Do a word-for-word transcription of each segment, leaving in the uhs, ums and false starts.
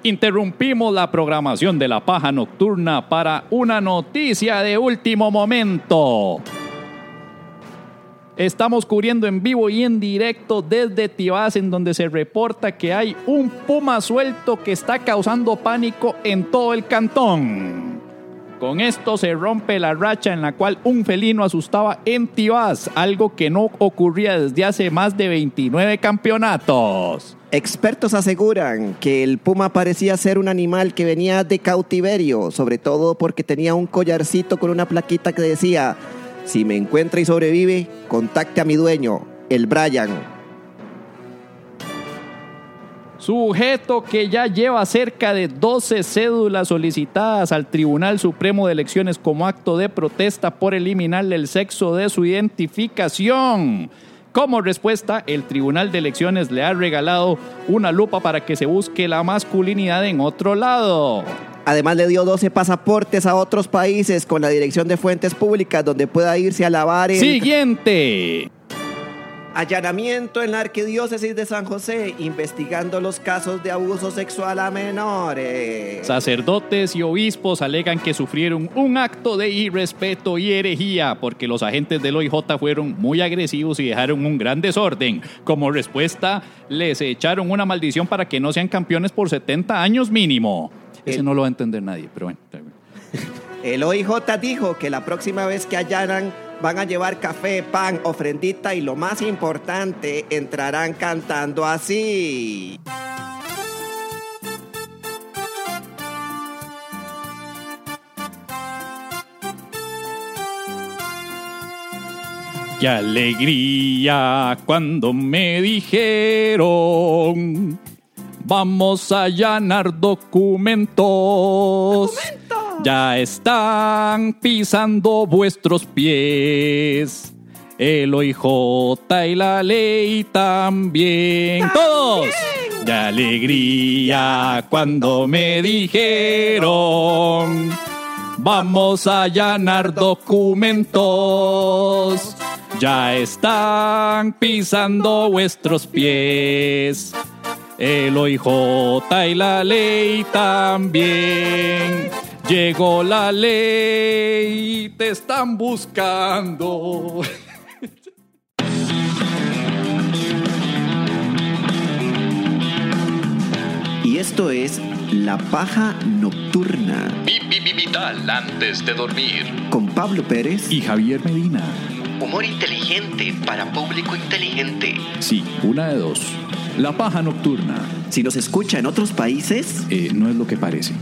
Interrumpimos la programación de La Paja Nocturna para una noticia de último momento. Estamos cubriendo en vivo y en directo desde Tibás, en donde se reporta que hay un puma suelto que está causando pánico en todo el cantón. Con esto se rompe la racha en la cual un felino asustaba en Tibás, algo que no ocurría desde hace más de veintinueve campeonatos. Expertos aseguran que el puma parecía ser un animal que venía de cautiverio, sobre todo porque tenía un collarcito con una plaquita que decía: si me encuentra y sobrevive, contacte a mi dueño, el Brian. Sujeto que ya lleva cerca de doce cédulas solicitadas al Tribunal Supremo de Elecciones como acto de protesta por eliminarle el sexo de su identificación. Como respuesta, el Tribunal de Elecciones le ha regalado una lupa para que se busque la masculinidad en otro lado. Además le dio doce pasaportes a otros países con la dirección de fuentes públicas donde pueda irse a lavar el... Siguiente. Allanamiento en la Arquidiócesis de San José, investigando los casos de abuso sexual a menores. Sacerdotes y obispos alegan que sufrieron un acto de irrespeto y herejía porque los agentes del O I J fueron muy agresivos y dejaron un gran desorden. Como respuesta, les echaron una maldición para que no sean campeones por setenta años mínimo. Ese el... no lo va a entender nadie, pero bueno. El O I J dijo que la próxima vez que allanan van a llevar café, pan, ofrendita y lo más importante, entrarán cantando así. ¡Qué alegría cuando me dijeron! Vamos a allanar documentos. ¡Documentos! Ya están pisando vuestros pies. El O I J y la ley también. ¡También! ¡Todos! ¡De alegría cuando me dijeron! Vamos a allanar documentos. Ya están pisando vuestros pies. El O I J y la ley también. Llegó la ley, te están buscando. Y esto es La Paja Nocturna. Vital antes de dormir. Con Pablo Pérez y Javier Medina. Humor inteligente para público inteligente. Sí, una de dos. La Paja Nocturna. Si nos escucha en otros países, eh, no es lo que parece.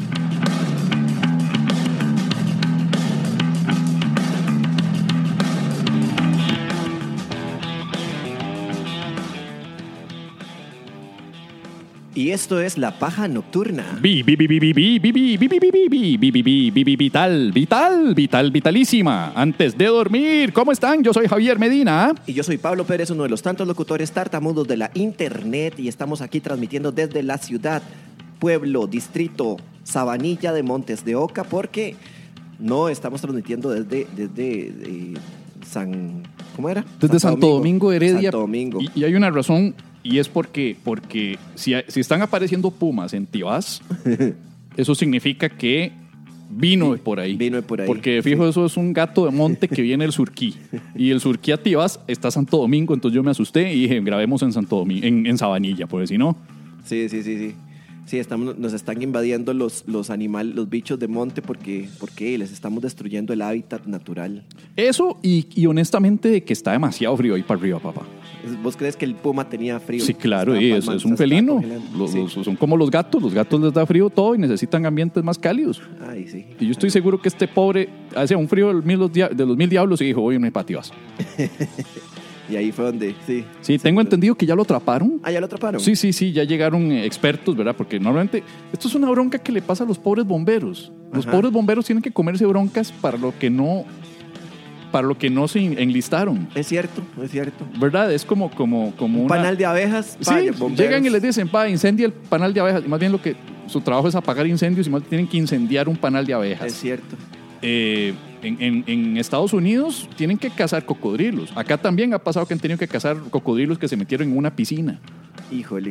Y esto es La Paja Nocturna. Vi, vi, vi, vi, vi, vi, vi, vi, vi, vi, vi, vi, vi, vi, vi, vi, vital, vital, vital, vitalísima. Antes de dormir, ¿cómo están? Yo soy Javier Medina. Y yo soy Pablo Pérez, uno de los tantos locutores tartamudos de la internet. Y estamos aquí transmitiendo desde la ciudad, pueblo, distrito, Sabanilla de Montes de Oca, porque no estamos transmitiendo desde, desde eh, San... ¿Cómo era? Desde Santo, Santo Domingo, Heredia. Santo Domingo. Y, y hay una razón... Y es porque, porque si, si están apareciendo pumas en Tibás, eso significa que vino por ahí. Vino por ahí. Porque fijo, sí. Eso es un gato de monte que viene del Surquí. Y el Surquí a Tibás está Santo Domingo, entonces yo me asusté y dije, grabemos en Santo Domingo, en, en Sabanilla, porque si no... Sí, sí, sí, sí. Sí, estamos, nos están invadiendo los, los animales, los bichos de monte porque, porque les estamos destruyendo el hábitat natural. Eso y, y honestamente de que está demasiado frío ahí para arriba, papá. ¿Vos crees que el puma tenía frío? Sí, claro, y es, es un felino. Los, sí. los, son como los gatos. Los gatos les da frío todo y necesitan ambientes más cálidos. Ay, sí. Y yo estoy Ay. seguro que este pobre hacía un frío de los mil, de los mil diablos y dijo, oye, me pativas. Y ahí fue donde, sí. Sí, tengo entendido que ya lo atraparon. Ah, ¿ya lo atraparon? Sí, sí, sí, ya llegaron expertos, ¿verdad? Porque normalmente esto es una bronca que le pasa a los pobres bomberos. Los Ajá. pobres bomberos tienen que comerse broncas para lo que no... para lo que no se enlistaron. Es cierto, es cierto. ¿Verdad? Es como, como, como un una... panal de abejas. Sí, llegan y les dicen, pa, incendia el panal de abejas. Y más bien lo que su trabajo es apagar incendios y más tienen que incendiar un panal de abejas. Es cierto. Eh, en, en, en Estados Unidos tienen que cazar cocodrilos. Acá también ha pasado que han tenido que cazar cocodrilos que se metieron en una piscina. Híjole.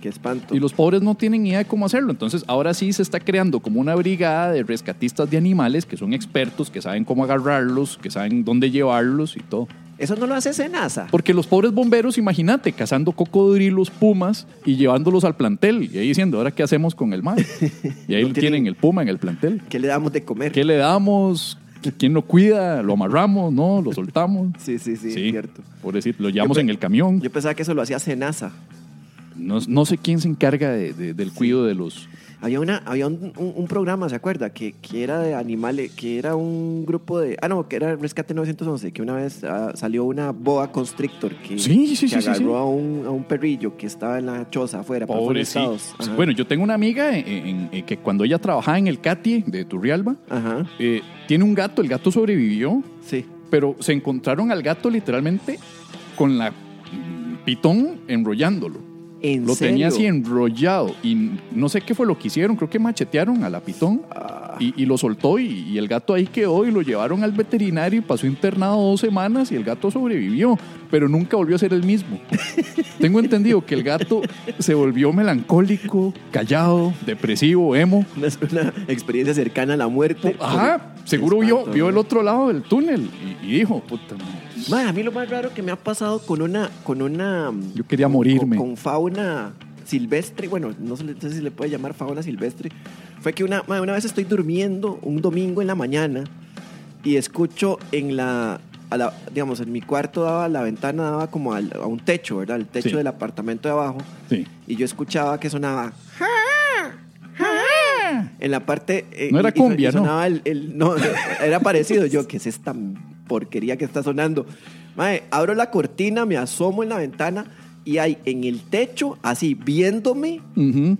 qué espanto. Y los pobres no tienen ni idea de cómo hacerlo. Entonces, ahora sí se está creando como una brigada de rescatistas de animales que son expertos, que saben cómo agarrarlos, que saben dónde llevarlos y todo. Eso no lo hace Senasa. Porque los pobres bomberos, imagínate, cazando cocodrilos, pumas y llevándolos al plantel. Y ahí diciendo, ¿ahora qué hacemos con el mar? Y ahí No tienen, tienen- el puma en el plantel. ¿Qué le damos de comer? ¿Qué le damos? ¿Quién lo cuida? ¿Lo amarramos? ¿No? ¿Lo soltamos? Sí, sí, sí, es cierto. Pobrecito, lo llevamos Yo pe- en el camión. Yo pensaba que eso lo hacía Senasa. No, no sé quién se encarga de- de- del cuidado de los... Había, una, había un, un- un programa, ¿se acuerda? Que, que era de animales, que era un grupo de... Ah, no, que era Rescate novecientos once, que una vez ah, salió una boa constrictor que, Sí, sí, que sí, sí, agarró sí. A, un, a un perrillo que estaba en la choza afuera. por fuera de Pobrecito. Estados. Ajá. Bueno, yo tengo una amiga en- en- en que cuando ella trabajaba en el CATIE de Turrialba, Ajá, eh, tiene un gato, el gato sobrevivió, sí. pero se encontraron al gato literalmente con la mm, pitón enrollándolo. ¿En Lo serio? tenía así enrollado y no sé qué fue lo que hicieron, creo que machetearon a la pitón Ah, y, y lo soltó y, y el gato ahí quedó y lo llevaron al veterinario y pasó internado dos semanas y el gato sobrevivió, pero nunca volvió a ser el mismo. Tengo entendido que el gato se volvió melancólico, callado, depresivo, emo. una, una experiencia cercana a la muerte. Ajá, seguro Qué vio, espanto, vio ¿no? el otro lado del túnel y, y dijo, puta madre, Ma, a mí lo más raro que me ha pasado con una... Con una yo quería con- morirme. Con, con fauna silvestre, bueno, no sé, no sé si le puede llamar fauna silvestre, fue que una, ma, una vez estoy durmiendo un domingo en la mañana y escucho en la, a la- digamos, en mi cuarto daba, la ventana daba como al- a un techo, ¿verdad? El techo Sí. del apartamento de abajo Sí. y yo escuchaba que sonaba... En la parte... eh, No era y- y son- cumbia, y ¿no? sonaba el, el- no, era parecido. Yo, ¿qué es esta porquería que está sonando? Mae, abro la cortina, me asomo en la ventana y hay en el techo, así, viéndome, Ujú.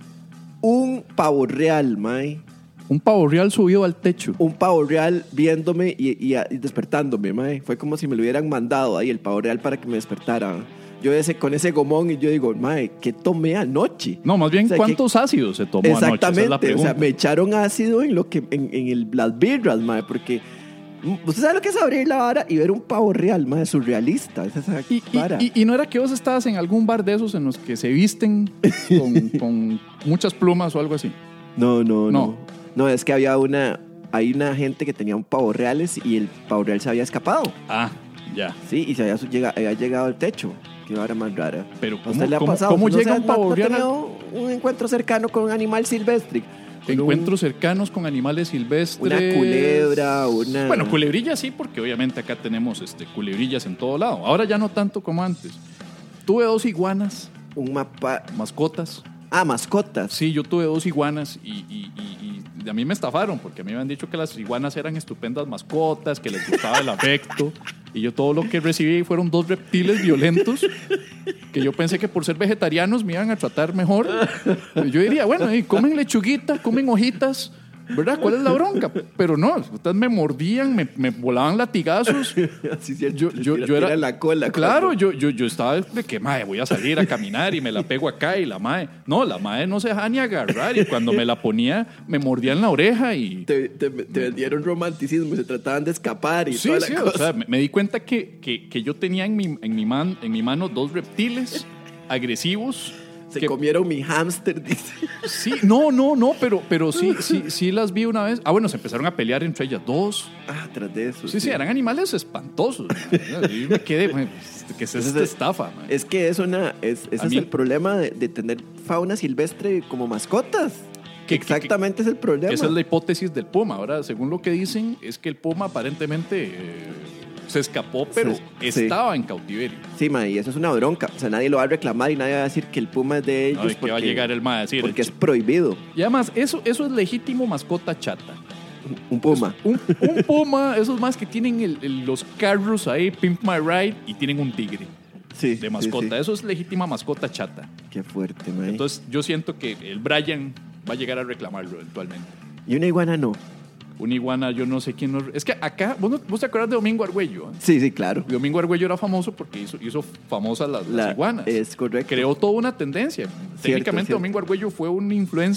un pavo real, mae. Un pavo real subido al techo. Un pavo real viéndome y, y- y despertándome, mae. Fue como si me lo hubieran mandado ahí, el pavo real, para que me despertara. Yo ese, con ese gomón y yo digo, mae, ¿qué tomé anoche? No, más bien, O sea, ¿cuántos ácidos se tomó anoche? Esa es la Exactamente, o pregunta. sea, me echaron ácido en lo que en, en el, las birras, mae, porque mm, usted sabe lo que es abrir la vara y ver un pavo real, mae, surrealista, esa, esa Y, y- vara. y- y no era que vos estabas en algún bar de esos en los que se visten con, con muchas plumas o algo así. no, no, no, No. no, es que había una, hay una gente que tenía un pavo reales y el pavo real se había escapado, Ah, ya. sí, y se había, su- llega- había llegado al techo. Qué vara más rara. Pero ¿A ¿cómo, usted le ha cómo- pasado? cómo ¿No llega se- un pavo no, no ha real? a- tenido un encuentro cercano con un animal silvestre? Con un- Encuentros cercanos con animales silvestres. Una culebra, una... Bueno, culebrillas sí, porque obviamente acá tenemos este, culebrillas en todo lado. Ahora ya no tanto como antes. Tuve dos iguanas, Un mapa... mascotas. Ah, mascotas. Sí, yo tuve dos iguanas y, y- y- y a mí me estafaron porque a mí me han dicho que las iguanas eran estupendas mascotas, que les gustaba el afecto. Y yo todo lo que recibí fueron dos reptiles violentos que yo pensé que por ser vegetarianos me iban a tratar mejor. Yo diría, bueno, y comen lechuguita, comen hojitas, ¿verdad? ¿Cuál es la bronca? Pero no, ustedes me mordían, me, me volaban latigazos. Así es cierto. Yo, les yo, tira- yo era tira la cola. Claro, cuando- yo, yo, yo estaba de que, mae, voy a salir a caminar y me la pego acá y la mae. No, la mae no se deja ni agarrar y cuando me la ponía me mordía en la oreja y... Te, te- te vendieron romanticismo y se trataban de escapar y Sí, toda sí, la o cosa. sea, me, me di cuenta que, que, que yo tenía en mi, en, mi man, en mi mano dos reptiles agresivos. Se que- comieron mi hámster, dice. Sí, no, no, no, pero, pero sí, sí, sí las vi una vez. Ah, bueno, se empezaron a pelear entre ellas dos. Ah, tras de eso. Sí, sí, eran animales espantosos. Yo me quedé, "Mae, ¿qué es esta Entonces, estafa? mae?" Es que es una, es, ese A es mí- el problema de, de tener fauna silvestre como mascotas. Que- Exactamente es el problema. Esa es la hipótesis del puma. Ahora, según lo que dicen, es que el puma aparentemente eh, se escapó, pero Se- sí. estaba en cautiverio. Sí, ma, y eso es una bronca. O sea, nadie lo va a reclamar y nadie va a decir que el puma es de ellos Ay, que porque, va a llegar el mae a decir. porque es prohibido. Y además, eso, eso es legítimo mascota chata. Un puma. Un, un puma, esos más que tienen el- el- los carros ahí, Pimp My Ride, y tienen un tigre Sí, de sí, mascota. sí. Eso es legítima mascota chata. Qué fuerte, ma. Entonces, yo siento que el Brian va a llegar a reclamarlo eventualmente. Y una iguana no. Una iguana, yo no sé quién. no- Es que acá, ¿vos, no- vos te acuerdas de Domingo Argüello? ¿eh? Sí, sí, claro. Domingo Argüello era famoso porque hizo, hizo famosas las, las La- iguanas. Es correcto. Creó toda una tendencia. Técnicamente cierto. Domingo Argüello fue un influencer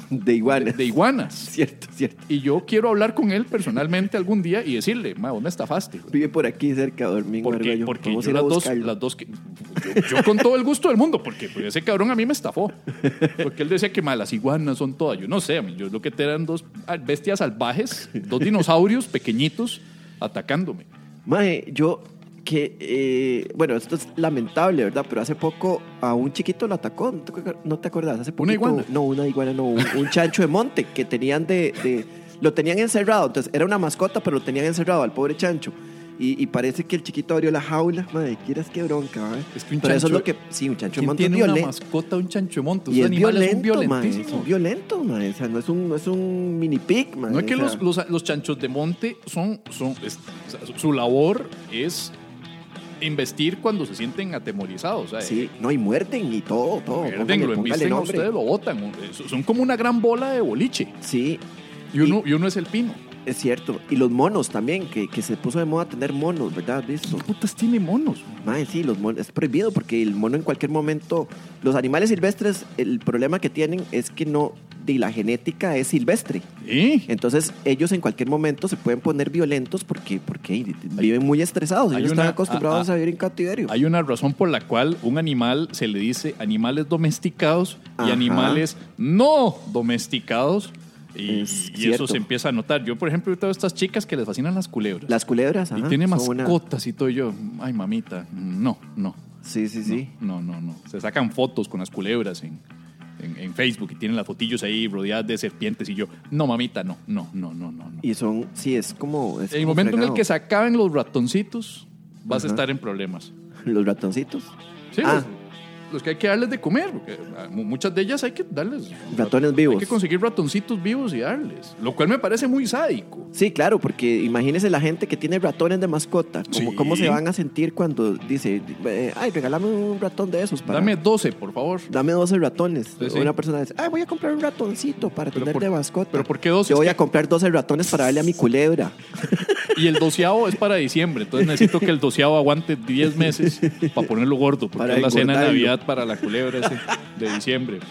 De iguanas. De, de iguanas. Cierto, cierto. Y yo quiero hablar con él personalmente algún día y decirle, ma, vos me estafaste. Vive por aquí cerca, Domingo Porque, Argüello. porque Vamos yo a ir a las, dos, buscarlo. las dos que... Yo, yo con todo el gusto del mundo, porque pues, ese cabrón a mí me estafó. Porque él decía que ma, las iguanas son todas. Yo no sé, a mí, yo lo que te eran dos bestias salvajes, dos dinosaurios pequeñitos atacándome. Mae, yo que, eh, bueno, esto es lamentable, ¿verdad? Pero hace poco a un chiquito lo atacó, ¿no te, no te acordás? Hace poquito, ¿Una iguana? No, una iguana no, un, un chancho de monte que tenían de, de... Lo tenían encerrado, entonces era una mascota, pero lo tenían encerrado al pobre chancho. Y, y parece que el chiquito abrió la jaula. Madre, quieras qué bronca, ¿eh? Es que un pero chancho, eso es lo que... Sí, un chancho de ¿quién monte es tiene una violento. mascota, un chancho de monte? Y Esos es animales son violento, mae, violentísimos. son violentos, mae. O sea, no es un, no es un mini pig, mae. No es que o sea, los, los, los chanchos de monte son, son es- o sea, su labor es investir cuando se sienten atemorizados. O sea, Sí, no, y muerden y todo, todo. muerden, Póngale- lo póngale embisten a nombre. ustedes, lo botan. Son como una gran bola de boliche. Sí, Y uno, y uno es el pino. es cierto. Y los monos también, que, que se puso de moda tener monos, ¿verdad? ¿Visto? ¿Qué putas tiene monos? Mae, sí, los monos, es prohibido porque el mono en cualquier momento... Los animales silvestres, el problema que tienen es que no... Y la genética es silvestre. ¿Eh? Entonces, ellos en cualquier momento se pueden poner violentos porque, porque viven muy estresados. Hay Ellos una- están acostumbrados a- a, a- vivir en cautiverio. Hay una razón por la cual un animal se le dice animales domesticados y Ajá. animales no domesticados. Y, Es y cierto. eso se empieza a notar. Yo, por ejemplo, tengo estas chicas que les fascinan las culebras. Las culebras, y ajá, tiene son una- mascotas y todo. Y yo, ay, mamita, no, no. Sí, sí, sí. No, no, no. Se sacan fotos con las culebras en, en, en Facebook y tienen las fotillos ahí rodeadas de serpientes. Y yo, no, mamita, no, no, no, no, no. no. Y son, sí, es como... Es En el como momento en el fregado. que se acaben los ratoncitos, vas Ajá. a estar en problemas. Los ratoncitos. Sí, Ah. los, los que hay que darles de comer, porque ah, mu- muchas de ellas hay que darles. Ratones vivos. Hay que conseguir ratoncitos vivos y darles. Lo cual me parece muy sádico. Sí, claro, porque imagínese la gente que tiene ratones de mascota. Como, Sí. ¿Cómo se van a sentir cuando dice, eh, ay, regálame un ratón de esos? Para... Dame doce, por favor. Dame doce ratones. Sí, sí. Una persona dice, ay, voy a comprar un ratoncito para Pero tener por- de mascota. pero ¿por qué doce? Yo Es voy que- a comprar doce ratones para darle a mi culebra. Y el doceavo es para diciembre. Entonces necesito que el doceavo aguante diez meses para ponerlo gordo. Porque Para es la cena de engordarlo. Navidad para la culebra ese de diciembre.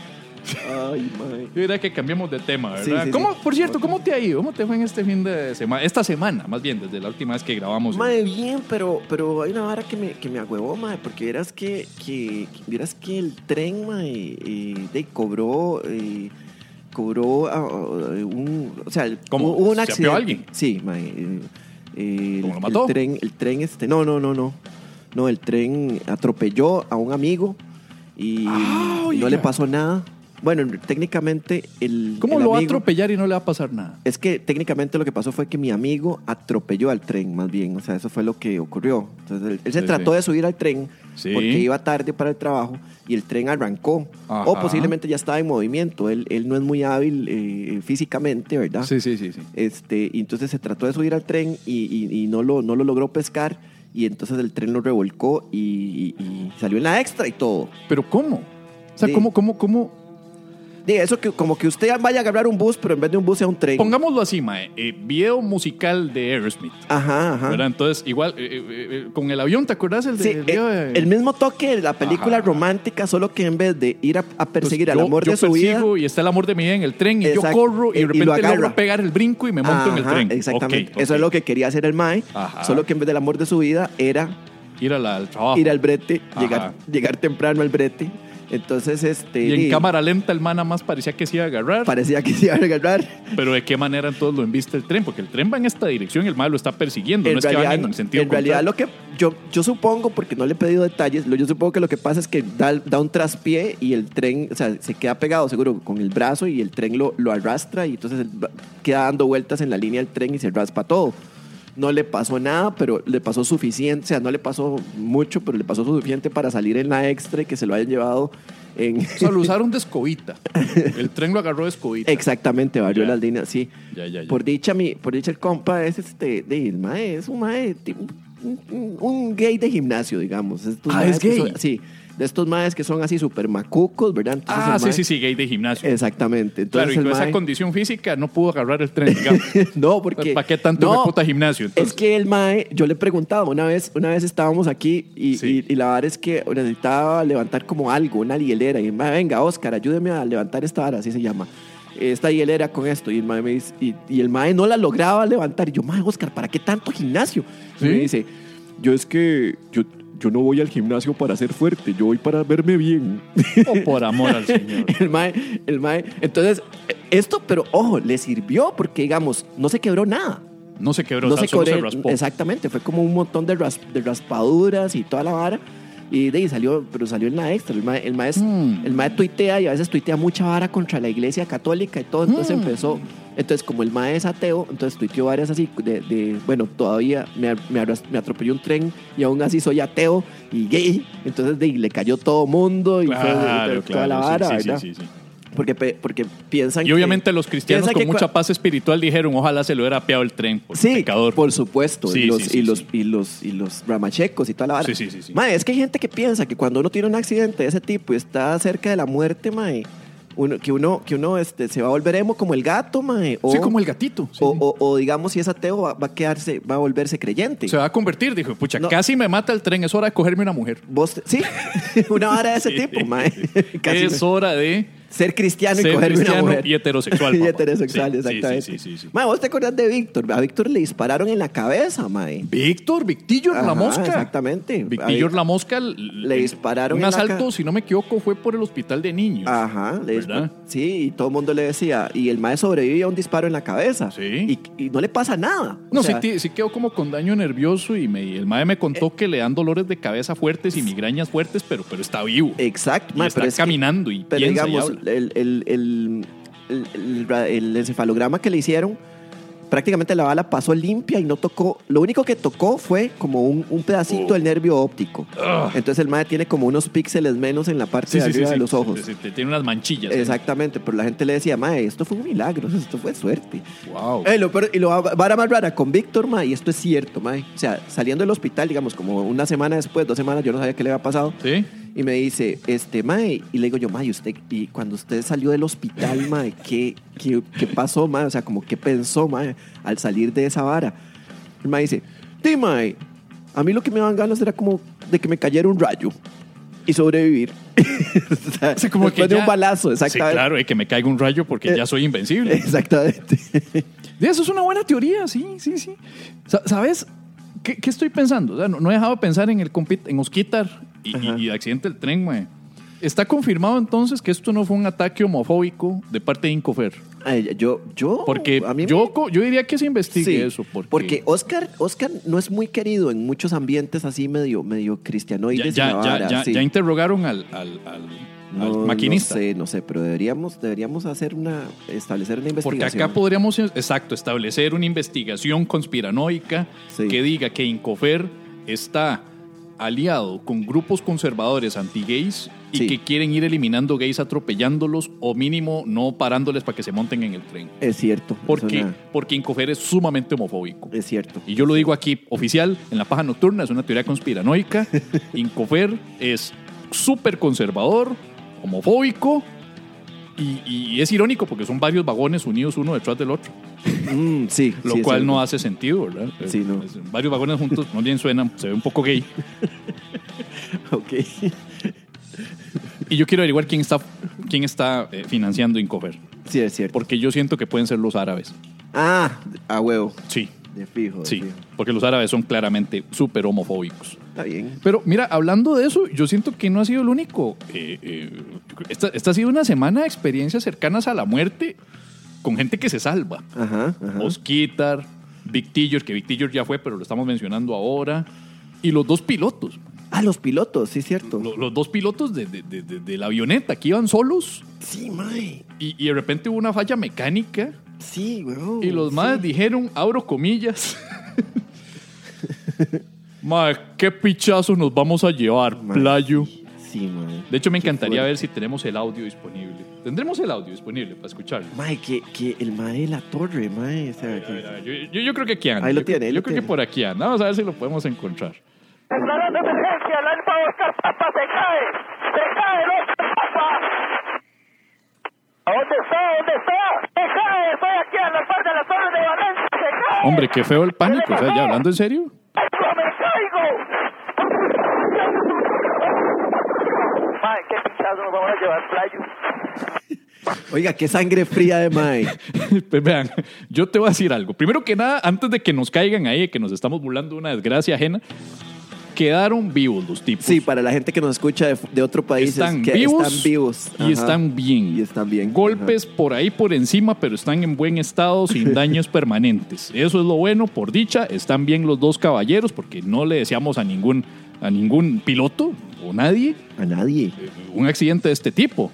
Ay, mae. Yo diría que cambiemos de tema, ¿verdad? Sí, sí, ¿Cómo, sí. por cierto, ¿cómo te ha ido? ¿Cómo te fue en este fin de semana? Esta semana, más bien, desde la última vez que grabamos. Mae, bien, pero, pero hay una vara que me, que me agüevó, mae, porque vieras que, que, que- vieras que el tren, mae, eh, de, cobró, eh, cobró ah, ah, un, o sea, ¿Cómo? hubo un ¿Se accidente. apeó alguien? Sí, mae, eh, eh, ¿Cómo lo el- mató? El tren, el tren este, no, no, no, no, no, el tren atropelló a un amigo y, Ah, y no oiga. le pasó nada. Bueno, técnicamente el ¿Cómo el lo va a amigo- atropellar y no le va a pasar nada? es que técnicamente lo que pasó fue que mi amigo atropelló al tren, más bien. O sea, eso fue lo que ocurrió. Entonces, él, él se Sí, trató sí. de subir al tren Sí. porque iba tarde para el trabajo y el tren arrancó. Ajá. O posiblemente ya estaba en movimiento. Él, él no es muy hábil eh, físicamente, ¿verdad? Sí, sí, sí, sí. Este, y entonces se trató de subir al tren y, y- y no, lo, no lo logró pescar. Y entonces el tren lo revolcó y, y- y salió en la extra y todo. ¿Pero cómo? O sea, Sí. ¿cómo, cómo, cómo? Diga, eso que como que usted vaya a agarrar un bus, pero en vez de un bus sea un tren. Pongámoslo así, mae. Eh, video musical de Aerosmith. Ajá, ajá. ¿Verdad? Entonces, igual, eh, eh, eh, con el avión, ¿te acordás? El, de, Sí, el video de- el, el mismo toque de la película Ajá. romántica, solo que en vez de ir a, a perseguir Pues al yo- amor yo de su vida. persigo y está el amor de mi vida en el tren y Exacto. yo corro y Y- de y repente lo agarra. logro pegar el brinco y me monto en el Ajá, tren. Exactamente. Ok, Eso ok. es lo que quería hacer el Mae. Ajá. Solo que en vez del amor de su vida era Ir a la- al trabajo. ir al brete, Ajá. llegar, llegar temprano al brete. Entonces, este. Y en di, cámara lenta el man nada más parecía que se iba a agarrar. parecía que se iba a agarrar. Pero ¿de qué manera entonces lo embiste el tren? Porque el tren va en esta dirección y el mal lo está persiguiendo. En no es que realidad, van en el sentido en realidad contrario. lo que yo, yo supongo, porque no le he pedido detalles, lo, yo supongo que lo que pasa es que da, da un traspié y el tren, o sea, se queda pegado seguro con el brazo y el tren lo, lo arrastra y entonces él va- queda dando vueltas en la línea del tren y se raspa todo. No le pasó nada, pero le pasó suficiente, o sea, no le pasó mucho, pero le pasó suficiente para salir en la extra y que se lo hayan llevado en... O sea, lo usaron de escobita. El tren lo agarró de escobita. Exactamente, barrió Ya. las líneas, sí. Ya, ya, ya. Por dicha, mi, por dicha el compa es este, de, el mae, es un mae, tipo, un, un- un gay de gimnasio, digamos. Estos Ah, maes ¿es que gay? son- sí, de estos maes que son así súper macucos, ¿verdad? Entonces Ah, el sí, mae- sí, sí, gay de gimnasio. Exactamente. Claro, Entonces y con el esa mae- condición física no pudo agarrar el tren, digamos. no, porque... ¿Para qué tanto no, me puta gimnasio? Entonces, Es que el mae, yo le preguntaba una vez, una vez estábamos aquí y, Sí. y, y la verdad es que necesitaba levantar como algo, una hielera. Y el mae, venga, Oscar, ayúdeme a levantar esta vara, así se llama. esta hielera con esto. Y el mae me dice, y, y el mae no la lograba levantar. Y yo, mae, Oscar, ¿para qué tanto gimnasio? Y ¿Sí? me dice, yo es que yo, yo no voy al gimnasio para ser fuerte, yo voy para verme bien. Oh, por amor al Señor. El mae, el mae. Entonces, esto, pero ojo, le sirvió porque, digamos, no se quebró nada. No se quebró, No o sea, se solo se quebró, raspó. exactamente, fue como un montón de, ras, de raspaduras y toda la vara. Y de ahí salió, pero salió en la extra. El mae, el mae, es- Mm. el mae tuitea y a veces tuitea mucha vara contra la iglesia católica y todo. Entonces Mm. empezó. Entonces, como el mae es ateo, entonces tuiteó varias así de, de bueno, todavía me, me, arras- me atropelló un tren y aún así soy ateo y gay. Entonces de ahí le cayó todo mundo y fue Claro, toda la claro, vara, sí, sí, ¿verdad? sí, sí, sí. Porque, pe- porque piensan Y obviamente que, los cristianos piensan con que mucha cua- paz espiritual dijeron, ojalá se lo hubiera apeado el tren, por Sí, pecador. por supuesto. Sí, y, los, sí, sí, y, los, sí. y, los, y los ramachecos y toda la vara. Sí, sí, sí, sí. Mae, es que hay gente que piensa que cuando uno tiene un accidente de ese tipo y está cerca de la muerte, mae, uno, que uno, que uno este, se va a volver emo como el gato, mae. O, Sí, como el gatito. Sí, o, sí. o- o digamos, si es ateo, va, va a quedarse, va a volverse creyente. Se va a convertir, dijo, pucha, No. casi me mata el tren, es hora de cogerme una mujer. Vos te- sí, una vara de ese tipo, mae. Casi Es me- hora de ser cristiano y ser cogerme una cristiano mujer. y heterosexual. Y papá. heterosexual, Sí, exactamente. Sí, sí, sí, sí. Mae, ¿vos te acordás de Víctor? A Víctor le dispararon en la cabeza, mae. Víctor, Victillo Ajá, la mosca. exactamente. Victillo Ahí- la mosca. le dispararon Un en la asalto, ca- si no me equivoco, fue por el hospital de niños. Ajá, le ¿Verdad? dispa- sí, y todo el mundo le decía, y el mae sobrevive a un disparo en la cabeza. Sí. Y, y no le pasa nada. No, O sea, sí, ti- sí quedó como con daño nervioso y me, el mae me contó Eh. que le dan dolores de cabeza fuertes y migrañas fuertes, pero, pero está vivo. Exacto, Y mae, está pero es que- caminando y pero piensa y digamos, habla. el, el, el, el, el ra- el encefalograma que le hicieron, prácticamente la bala pasó limpia y no tocó. Lo único que tocó fue como un, un pedacito Oh. del nervio óptico. Ugh. Entonces el mae tiene como unos píxeles menos en la parte Sí, de sí, sí, arriba sí. de los ojos. Sí, sí, tiene unas manchillas. ¿eh? Exactamente, pero la gente le decía, mae, esto fue un milagro, esto fue suerte. Wow. Eh, lo peor- y lo vara más rara con Víctor, ma, y esto es cierto, ma. O sea, saliendo del hospital, digamos, como una semana después, dos semanas, yo no sabía qué le había pasado. ¿Sí? Y me dice, este, mae, y le digo yo, mae, usted, y cuando usted salió del hospital, mae, ¿qué, qué, qué pasó, mae? O sea, como, ¿qué pensó, mae, al salir de esa vara? El mae dice, sí, mae, a mí lo que me daban ganas era como de que me cayera un rayo y sobrevivir. O sea, Sí, como después que de ya- un balazo, Sí, exactamente. claro, y que me caiga un rayo porque Eh, ya soy invencible. Exactamente. Y eso es una buena teoría, sí, sí, sí. Sa- ¿Sabes qué, qué estoy pensando? O sea, no, no he dejado de pensar en el compit- en Osquitar y, Ajá. y, y el accidente del tren, güey. ¿Está confirmado entonces que esto no fue un ataque homofóbico de parte de Incofer? Ay, yo, yo, Porque a mí me- yo, co- yo diría que se investigue Sí, eso. Porque, porque Oscar, Oscar no es muy querido en muchos ambientes así medio, medio ya, cristianoides. ya, y la ya, vara, ya, sí. ya interrogaron al, al, al- al No, maquinista. No sé, no sé, pero deberíamos, deberíamos hacer una, establecer una Porque investigación. acá podríamos, exacto, establecer una investigación conspiranoica Sí. que diga que Incofer está aliado con grupos conservadores anti-gays y Sí. que quieren ir eliminando gays atropellándolos o mínimo no parándoles para que se monten en el tren. Es cierto. es Porque, una- porque Incofer es sumamente homofóbico. es cierto. Y yo lo digo aquí oficial, en la paja nocturna, es una teoría conspiranoica. Incofer es súper conservador, homofóbico y, y es irónico porque son varios vagones unidos uno detrás del otro. Mm, sí. Lo sí, es cual no cierto. hace sentido, ¿verdad? Sí, no. Es- varios vagones juntos, más bien suenan, se ve un poco gay. Ok. Y yo quiero averiguar quién está, quién está eh, financiando Incofer. Sí, es cierto. Porque yo siento que pueden ser los árabes. Ah, a huevo. Sí, De fijo. de sí. fijo. Porque los árabes son claramente súper homofóbicos. Está bien. Pero mira, hablando de eso, yo siento que no ha sido el único. Eh, eh, esta, esta ha sido una semana de experiencias cercanas a la muerte con gente que se salva. Ajá, ajá. Osquitar, Victillo, que Victillo ya fue, pero lo estamos mencionando ahora. Y los dos pilotos. Ah, los pilotos, sí, cierto. Lo- Los, dos pilotos de, de- de- de- de la avioneta que iban solos Sí, mae. y, y de repente hubo una falla mecánica Sí, huevón. y los sí. más dijeron, abro comillas, mae, qué pichazo nos vamos a llevar, Mae, playo. Sí, sí, mae. De hecho, me Qué encantaría fuerte. ver si tenemos el audio disponible. ¿Tendremos el audio disponible para escucharlo? Mae, que, que el mae de la torre, mae. O sea, A ver, a que- ver, a ver, Yo, yo- yo creo que aquí anda. Ahí lo Yo tiene, creo- ahí Yo lo creo que tiene. por aquí anda. Vamos a ver si lo podemos encontrar. Declarando emergencia, el Alfa Oscar Papa se cae, se cae el Oscar Papa. ¿Dónde está? ¿Dónde está? Se cae, estoy aquí a la par de la torre de Valencia, se cae. Hombre, qué feo el pánico. O sea, ya hablando en serio. ¡Caigo, me caigo! Ay, qué pichado nos vamos a llevar, playo. Oiga, qué sangre fría de mae. Pues vean, yo te voy a decir algo. Primero que nada, antes de que nos caigan ahí, que nos estamos burlando de una desgracia ajena, quedaron vivos los tipos. Sí, para la gente que nos escucha de, de otro país, están que vivos, están vivos. y Ajá. están bien. Y están bien. Golpes Ajá. por ahí por encima, pero están en buen estado, sin daños permanentes. Eso es lo bueno, por dicha. Están bien los dos caballeros, porque no le deseamos a ningún, a ningún piloto o nadie A nadie. un accidente de este tipo.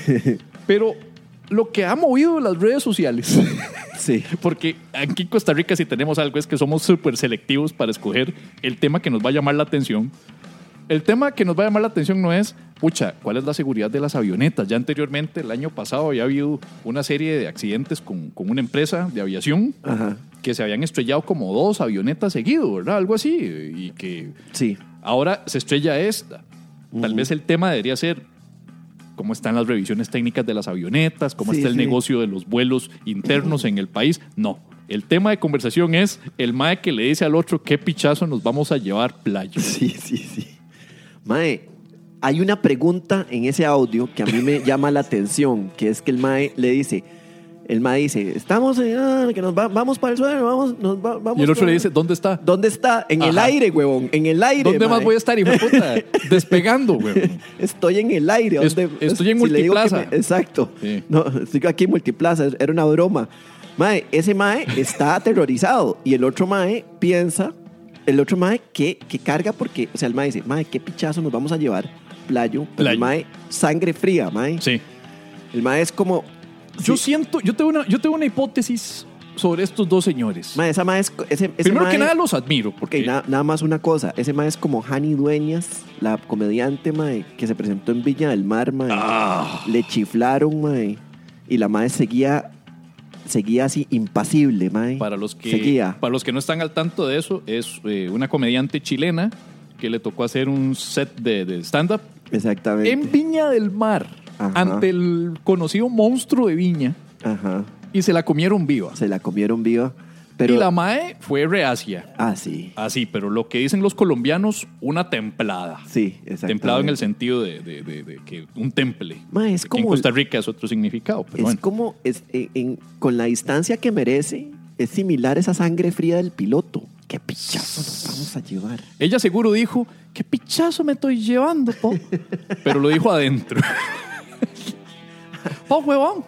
Pero lo que ha movido las redes sociales, Sí. porque aquí en Costa Rica si tenemos algo es que somos súper selectivos para escoger el tema que nos va a llamar la atención. El tema que nos va a llamar la atención no es, pucha, ¿cuál es la seguridad de las avionetas? Ya anteriormente, el año pasado, había habido una serie de accidentes con, con una empresa de aviación Ajá. que se habían estrellado como dos avionetas seguidos, ¿verdad? Algo así. Y que Sí. ahora se estrella esta. Tal Ujú. vez el tema debería ser cómo están las revisiones técnicas de las avionetas, cómo Sí, está el sí. negocio de los vuelos internos en el país. No. El tema de conversación es el mae que le dice al otro qué pichazo nos vamos a llevar playo. Sí, sí, sí. Mae, hay una pregunta en ese audio que a mí me llama la atención, que es que el mae le dice, el mae dice, estamos, en, ah, que nos va- vamos para el suelo, vamos, nos va- vamos. Y el otro para- le dice, ¿dónde está? ¿Dónde está? En el Ajá. aire, huevón, en el aire. ¿Dónde más mae. voy a estar, hijo de puta? Despegando, güey. Estoy en el aire. Es- ¿dónde- estoy en si le digo que Multiplaza. me- exacto. Sí. No, estoy aquí en Multiplaza, era una broma. Mae, ese mae está aterrorizado y el otro mae piensa, el otro mae que, que carga porque, o sea, el mae dice, mae, qué pichazo nos vamos a llevar, playo. Pero el Playo. mae, sangre fría, mae. Sí. El mae es como, Yo sí, siento, yo tengo, una, yo tengo una hipótesis sobre estos dos señores. mae, esa mae es, ese, ese Primero mae- que nada los admiro, Ok, porque na- nada más una cosa. Ese mae es como Hani Dueñas, la comediante, mae, que se presentó en Viña del Mar, mae. Ah. Le chiflaron, mae. Y la mae seguía, seguía así, impasible, mae. para los que Seguía. para los que no están al tanto de eso, es eh, una comediante chilena que le tocó hacer un set de, de stand-up Exactamente. en Viña del Mar, Ajá. ante el conocido monstruo de Viña, Ajá. y se la comieron viva. Se la comieron viva. Pero... Y la mae fue reacia. Ah, sí. Así, pero lo que dicen los colombianos, una templada. Sí, exactamente. Templado en el sentido de, de- de- de que un temple. Mae, es Aquí como... en Costa Rica es otro significado, pero es bueno. como... Es, en- en- con la distancia que merece, es similar a esa sangre fría del piloto. ¿Qué pichazo nos vamos a llevar? Ella seguro dijo, ¿qué pichazo me estoy llevando, po? Pero lo dijo adentro. Po, huevón,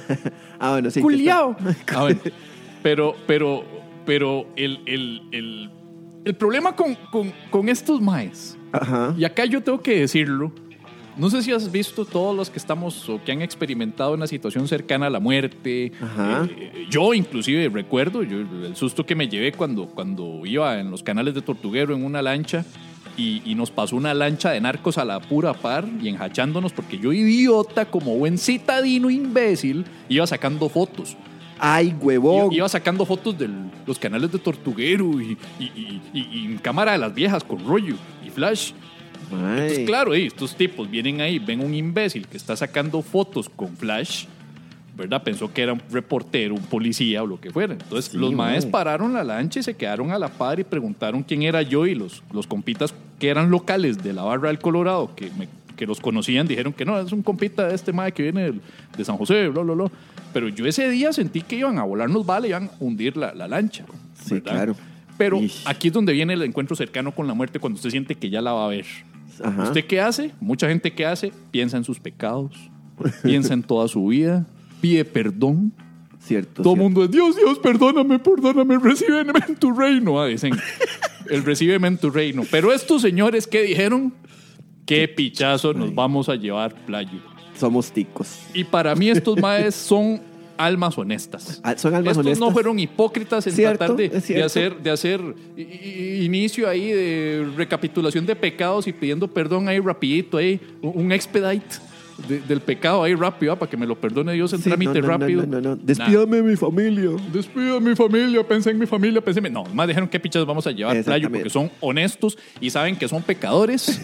Ah, bueno, sí. que culiao. A ver, pero, pero, pero el, el, el, el problema con, con, con estos maes, está- Ajá. y acá yo tengo que decirlo, no sé si has visto todos los que estamos o que han experimentado una situación cercana a la muerte. Ajá. Eh, yo inclusive recuerdo yo, el susto que me llevé cuando, cuando iba en los canales de Tortuguero en una lancha y, y nos pasó una lancha de narcos a la pura par y enjachándonos porque yo idiota como buen citadino imbécil iba sacando fotos. Ay, huevón. Iba sacando fotos de los canales de Tortuguero y, y, y- y- y en cámara de las viejas con rollo y flash. Mae. Entonces, claro, eh, estos tipos vienen ahí, ven un imbécil que está sacando fotos con flash, ¿verdad? Pensó que era un reportero, un policía o lo que fuera. Entonces, Sí, los maes mae. pararon la lancha y se quedaron a la par y preguntaron quién era yo y los, los compitas que eran locales de la barra del Colorado, que, me- que los conocían, dijeron que no, es un compita de este mae que viene del- de San José, bla, bla, bla. Pero yo ese día sentí que iban a volarnos bala, iban a hundir la, la lancha. Sí, ¿verdad? claro. Pero Ish. aquí es donde viene el encuentro cercano con la muerte, cuando usted siente que ya la va a ver. Ajá. ¿Usted qué hace? Mucha gente que hace piensa en sus pecados, piensa en toda su vida, pide perdón. Cierto. Todo el cierto. mundo es, Dios, Dios, perdóname, perdóname, recíbeme en tu reino. Ah, dicen, el recíbeme en tu reino. Pero estos señores, ¿qué dijeron? Qué pichazo nos vamos a llevar, playo. Somos ticos. Y para mí estos maes son almas honestas. Ah, son almas Estos honestas. no fueron hipócritas en Cierto, tratar de, es de cierto. hacer, de hacer i- i- inicio ahí de recapitulación de pecados y pidiendo perdón ahí rapidito, ahí, un un expedite de- del pecado ahí rápido, ah, para que me lo perdone Dios en Sí, trámite no, no, rápido. No, no, no. Despídame de mi familia. Despido a mi familia, pensé en mi familia, pensé en mi... No, más dijeron qué pichas vamos a llevar, playo, Exactamente. porque son honestos y saben que son pecadores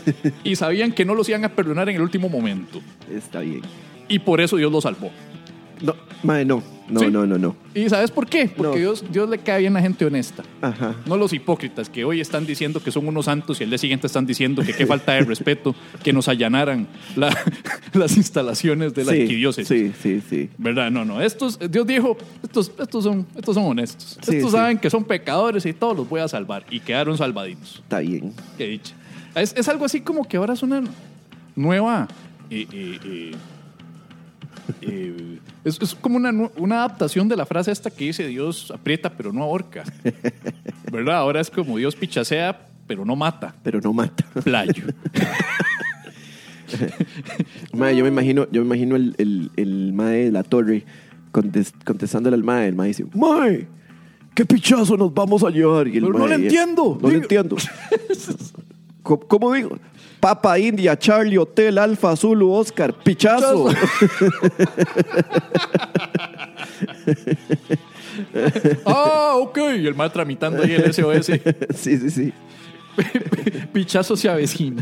y sabían que no los iban a perdonar en el último momento. Está bien. Y por eso Dios los salvó. No, mae, no. No, Sí. no, no, no. ¿Y sabes por qué? Porque No. Dios, Dios le cae bien a la gente honesta. Ajá. No los hipócritas que hoy están diciendo que son unos santos y el día siguiente están diciendo que qué falta de respeto que nos allanaran la- las instalaciones de la Sí, arquidiócesis. sí, sí, sí. ¿Verdad? No, no. Estos, Dios dijo, estos, estos, son, estos son honestos. Sí, estos sí. saben que son pecadores y todos los voy a salvar. Y quedaron salvaditos. Está bien. Qué dicha. Es, es algo así como que ahora es una nueva... eh, eh, eh, eh, es, es como una, nu- una adaptación de la frase esta que dice Dios aprieta pero no ahorca. ¿Verdad? Ahora es como Dios pichasea pero no mata. Pero no mata. Playo. Mae, yo me imagino, yo me imagino el, el, el mae de la torre contes- contestándole al mae. El mae dice, mae, ¿qué pichazo nos vamos a llevar? Y el Pero no mae, le entiendo. No le Diga. entiendo. ¿Cómo, cómo digo? Papa India, Charlie, Hotel, Alfa, Zulu, Oscar, pichazo. Ah, ok. Y el mar tramitando ahí el S O S. Sí, sí, sí. Pichazo se avecina.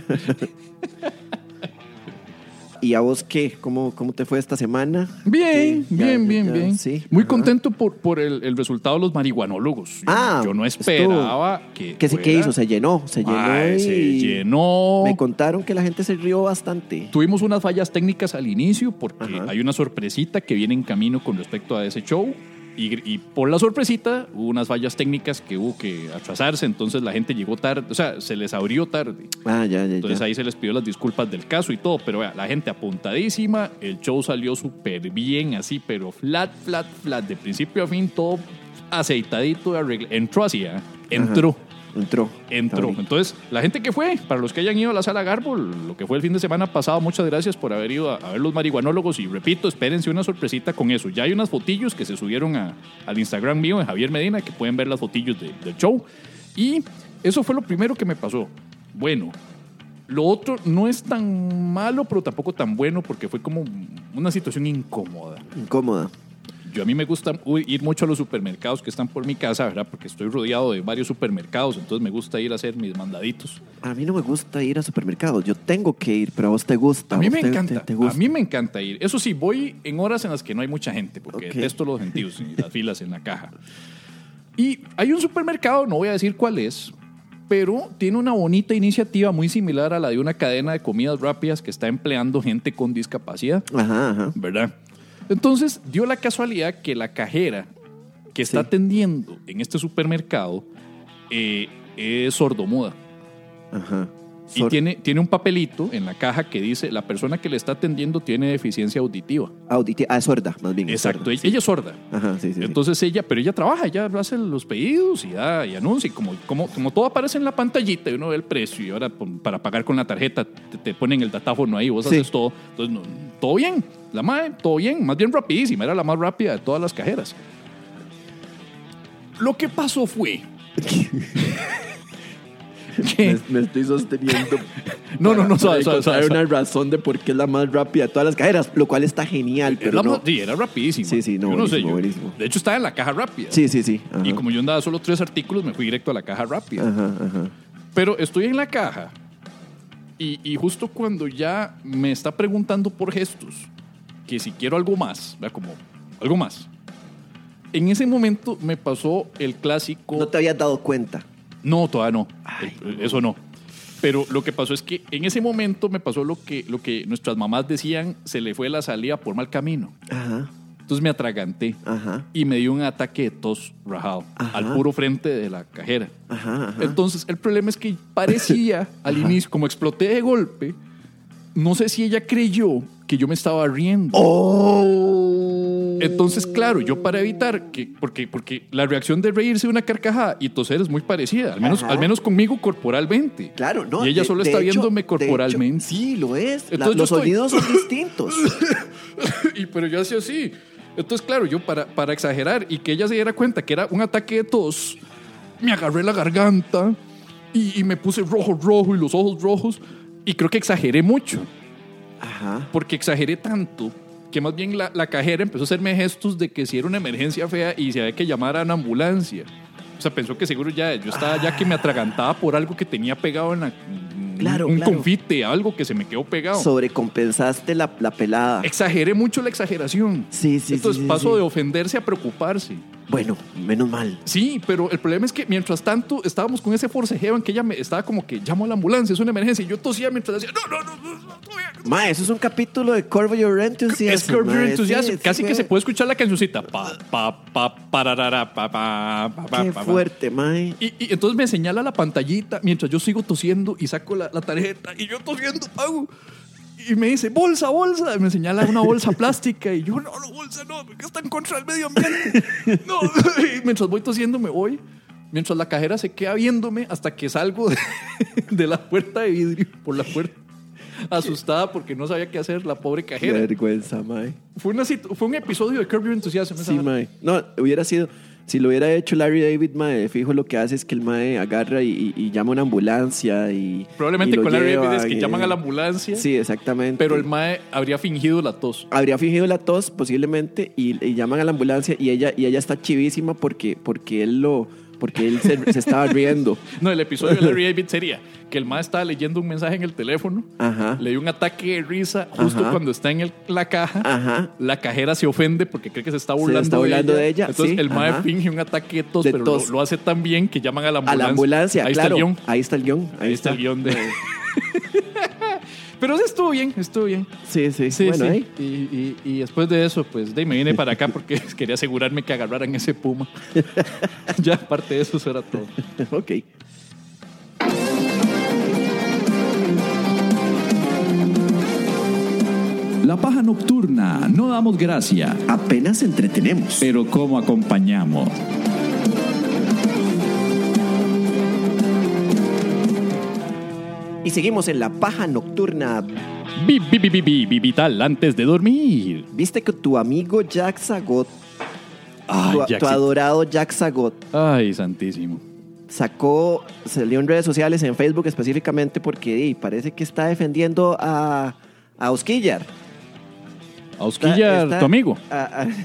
¿Y a vos qué? ¿Cómo, cómo te fue esta semana? Bien, Sí, ya, bien, ya, bien, ya, bien. sí, Muy ajá. contento por, por el, el resultado de los marihuanólogos. Yo, Ah, yo no esperaba que. ¿Qué, se- ¿Qué fuera- hizo? Se llenó, se llenó. Ay, y se llenó. Me contaron que la gente se rió bastante. Tuvimos unas fallas técnicas al inicio porque Ajá. hay una sorpresita que viene en camino con respecto a ese show. Y, y por la sorpresita hubo unas fallas técnicas que hubo que atrasarse, entonces la gente llegó tarde, o sea, se les abrió tarde. Ah, ya, ya, Entonces ya. ahí se les pidió las disculpas del caso y todo, pero vea, la gente apuntadísima, el show salió súper bien, así, pero flat, flat, flat, de principio a fin, todo aceitadito, arregl- entró así, ¿eh? entró. Ajá. Entró. Entró. Está bien. Entonces, la gente que fue, para los que hayan ido a la Sala Garbo, lo que fue el fin de semana pasado, muchas gracias por haber ido a, a ver los marihuanólogos. Y repito, espérense una sorpresita con eso. Ya hay unas fotillos que se subieron a- al Instagram mío de Javier Medina, que pueden ver las fotillos de- del show. Y eso fue lo primero que me pasó. Bueno, lo otro no es tan malo, pero tampoco tan bueno, porque fue como una situación incómoda. Incómoda. Yo a mí me gusta u- ir mucho a los supermercados que están por mi casa, ¿verdad? Porque estoy rodeado de varios supermercados, entonces me gusta ir a hacer mis mandaditos. A mí no me gusta ir a supermercados. Yo tengo que ir, pero a vos te gusta. A mí vos me te- encanta, te- te gusta. a mí me encanta ir. Eso sí, voy en horas en las que no hay mucha gente, porque Ok. detesto los gentíos y las filas en la caja. Y hay un supermercado, no voy a decir cuál es, pero tiene una bonita iniciativa muy similar a la de una cadena de comidas rápidas que está empleando gente con discapacidad. Ajá, ajá. ¿Verdad? Entonces, dio la casualidad que la cajera que está Sí. atendiendo en este supermercado eh, es sordomuda. Ajá. Y Sor- tiene, tiene un papelito en la caja que dice, la persona que le está atendiendo tiene deficiencia auditiva. Auditi- ah, es sorda, más bien. es Exacto, sorda, ella, sí. ella es sorda. Ajá, sí, sí. sí. Entonces ella, pero ella trabaja, ella hace los pedidos y da y anuncia. Y como, como, como todo aparece en la pantallita y uno ve el precio y ahora pon- para pagar con la tarjeta te, te ponen el datáfono ahí, vos Sí. haces todo. Entonces, no, todo bien. La madre, todo bien, más bien rapidísima, era la más rápida de todas las cajeras. Lo que pasó fue que... Me, me estoy sosteniendo. No, no, no, para suave, suave, encontrar suave, una razón de por qué es la más rápida de todas las cajeras, lo cual está genial, Era pero no. más- sí, era rapidísima. Sí, sí, no, Yo no sé, buenísimo, yo- buenísimo. De hecho, estaba en la caja rápida. Sí, sí, sí. Ajá. Y como yo andaba solo tres artículos, me fui directo a la caja rápida. Ajá, ajá. Pero estoy en la caja y, y justo cuando ya me está preguntando por gestos que si quiero algo más, ¿verdad? Como algo más. En ese momento me pasó el clásico... No te habías dado cuenta. No, todavía no. Ay, Eh, Eso no. Pero lo que pasó es que en ese momento me pasó lo que, lo que nuestras mamás decían, se le fue la salida por mal camino. Ajá, Entonces me atraganté ajá, y me dio un ataque de tos rajado Ajá. al puro frente de la cajera. ajá, ajá. Entonces, el problema es que parecía al inicio, como exploté de golpe, no sé si ella creyó que yo me estaba riendo. ¡Oh! Entonces, claro, yo para evitar que, porque, porque la reacción de reírse de una carcajada y toser es muy parecida, al menos, Ajá. al menos conmigo corporalmente. Claro, no. Y ella de- solo de está hecho- viéndome de hecho, corporalmente. sí, lo es. La- Entonces yo los estoy- sonidos son distintos. Y, pero yo hacía así. Entonces, claro, yo para, para exagerar y que ella se diera cuenta que era un ataque de tos, me agarré la garganta y, y me puse rojo, rojo y los ojos rojos. Y creo que exageré mucho, Ajá. porque exageré tanto que más bien la, la cajera empezó a hacerme gestos de que si era una emergencia fea y si había que llamar a una ambulancia. O sea, pensó que seguro ya yo estaba ya que me atragantaba por algo que tenía pegado en la, Claro, un, un claro. confite, algo que se me quedó pegado. Sobrecompensaste la, la pelada. Exageré mucho la exageración. Sí, sí, Entonces sí, sí, paso sí. de ofenderse a preocuparse. Bueno, menos mal. Sí, pero el problema es que mientras tanto estábamos con ese forcejeo en que ella me estaba como que llamo a la ambulancia, es una emergencia, y yo tosía mientras decía, no, no, no, no, no, todo bien. Ma, eso es un capítulo de Curb Your Enthusiasm. Es Curb Your ma, Enthusiasm. sí, Casi sí, que se ma. puede escuchar la cancioncita. Pa, pa, pa, pararara, pa, pa, pa, pa, Qué pa, pa. fuerte, mae. Y, y entonces me señala la pantallita mientras yo sigo tosiendo y saco la, la tarjeta y yo tosiendo pago. Y me dice, bolsa, bolsa. Y me señala una bolsa plástica y yo, no, no, bolsa, no, porque está en contra del medio ambiente. No. Y mientras voy tosiendo me voy. Mientras la cajera se queda viéndome hasta que salgo de, de la puerta de vidrio, por la puerta, asustada porque no sabía qué hacer la pobre Qué cajera. vergüenza, mae. Fue, una, situ- fue un episodio de Curb Your Enthusiasm. esa Sí, vara. mae. No, hubiera sido... Si lo hubiera hecho Larry David, mae, fijo lo que hace es que el mae agarra y, y- y llama a una ambulancia y... Probablemente y lo con Larry David es llevan, que y- llaman a la ambulancia, Sí, exactamente. pero el mae habría fingido la tos. Habría fingido la tos posiblemente y, y llaman a la ambulancia y ella, y ella está chivísima porque, porque él lo... Porque él se, se estaba riendo. No, el episodio de Larry David sería que el mae estaba leyendo un mensaje en el teléfono, Ajá. le dio un ataque de risa justo Ajá. cuando está en el- la caja. Ajá. La cajera se ofende porque cree que se está Se burlando, está burlando de ella, Entonces sí, el mae ajá. finge un ataque de tos, De pero tos. Lo, lo hace tan bien que llaman a la A ambulancia. la ambulancia, Ahí claro. está el guión. Ahí está el guión. Ahí está el guión de... Pero sí estuvo bien, estuvo bien. Sí, sí. Sí, bueno, sí. ahí. Y, y- y después de eso, pues de ahí me vine para acá porque quería asegurarme que agarraran ese puma. Ya, aparte de eso, eso era todo. Ok. La paja nocturna, no damos gracia, Apenas entretenemos. pero ¿cómo acompañamos? Y seguimos en la paja nocturna. Vi, vi, vi, vi, vi, vi, vital antes de dormir. Viste que tu amigo Jack Zagot, Ay, tu, Jackson. tu adorado Jack Zagot, Ay, santísimo. sacó, salió en redes sociales, en Facebook específicamente, porque di, parece que está defendiendo a, a Osquillar. Ausquilla, Está- tu amigo. a- a-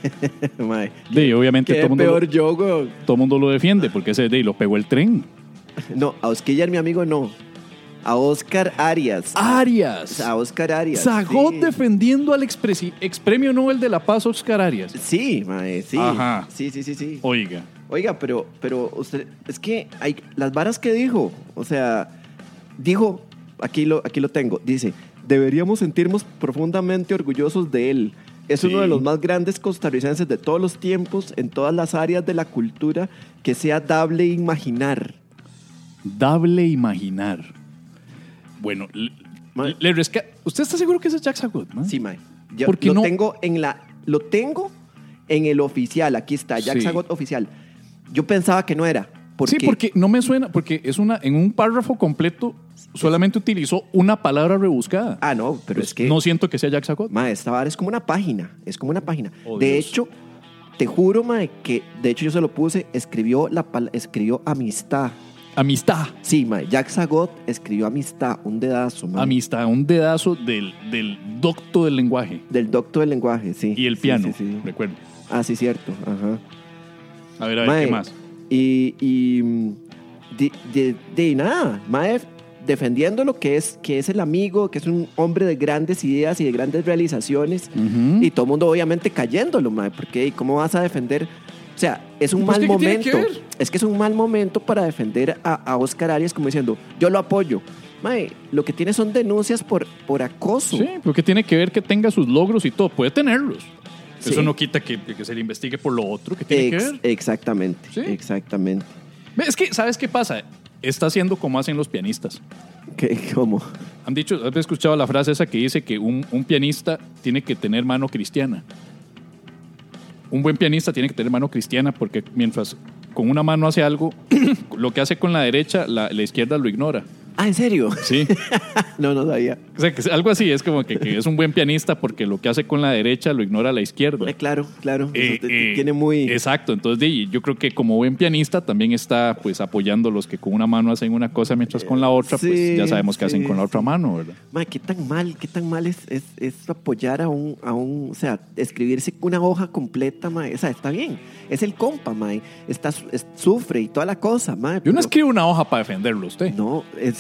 Mae, De, obviamente qué todo el mundo, peor lo, yo, güey. todo mundo lo defiende porque ese de ahí lo pegó el tren. No, a Osquillar, mi amigo, no. A Oscar Arias. Arias. A Oscar Arias. Zagot sí. defendiendo al expresi- ex premio Nobel de la Paz, Oscar Arias. Sí, mae, sí. Ajá. Sí, sí, sí, sí. Oiga. Oiga, pero, pero usted, es que hay las varas que dijo, o sea, dijo, aquí lo, aquí lo tengo, dice, deberíamos sentirnos profundamente orgullosos de él. Es Sí. uno de los más grandes costarricenses de todos los tiempos, en todas las áreas de la cultura, que sea dable imaginar. Dable imaginar. Bueno, le, Ma- le resca- ¿Usted está seguro que ese es Jack Zagot, man? Sí, mae. Yo ¿Por qué lo no? tengo en la, lo tengo en el oficial, aquí está, Jack Sí. Zagot oficial. Yo pensaba que no era. Porque, Sí, porque no me suena, porque es una, en un párrafo completo solamente utilizó una palabra rebuscada. Ah, no, pero Pues es que... no siento que sea Jack Zagot. Mae, esta vara es como una página, es como una página. Oh, de Dios. hecho, te juro, mae, que de hecho yo se lo puse, escribió la pal- escribió amistad. Amistad. Sí, mae, Jack Zagot escribió amistad, un dedazo, mae. Amistad, un dedazo del, del docto del lenguaje Del doctor del lenguaje, sí. y el Sí, piano, sí, sí. recuerdo. Ah, sí, cierto, ajá. A ver, a ver, Mae, ¿qué más? Y, y mm, de, de- de nada, mae, defendiendo lo que es, que es el amigo, que es un hombre de grandes ideas y de grandes realizaciones. Ujú. Y todo el mundo obviamente cayéndolo, mae, porque ¿y ¿cómo vas a defender? O sea, es un Pues, mal ¿qué- qué tiene momento. que ver? Es que es un mal momento para defender a, a Oscar Arias como diciendo, yo lo apoyo. Mae, lo que tiene son denuncias por, por acoso. Sí, porque tiene que ver que tenga sus logros y todo. Puede tenerlos. Sí. Eso no quita que, que se le investigue por lo otro que tiene Ex- que ver. exactamente, Sí. exactamente. Ve, Es que, ¿sabes qué pasa? Está haciendo como hacen los pianistas. ¿Qué, ¿Cómo? Han dicho, ¿has escuchado la frase esa que dice que un, un pianista tiene que tener mano cristiana? Un buen pianista tiene que tener mano cristiana porque mientras con una mano hace algo, lo que hace con la derecha, la, la izquierda lo ignora. Ah, ¿en serio? Sí. No, no sabía. O sea, que es algo así, es como que, que es un buen pianista porque lo que hace con la derecha lo ignora la izquierda. Eh, claro, claro. Eh, Eso te- te- eh, tiene muy... Exacto, entonces di, yo creo que como buen pianista también está pues apoyando a los que con una mano hacen una cosa mientras con la otra, Sí, pues ya sabemos qué sí, hacen con la otra mano, ¿verdad? Mae, qué tan mal, qué tan mal es, es, es apoyar a un, a un, o sea, escribirse una hoja completa, mae. O sea, está bien. Es el compa, mae. Está, es- sufre y toda la cosa, mae. Yo no pero- escribo una hoja para defenderlo a usted. No, exacto.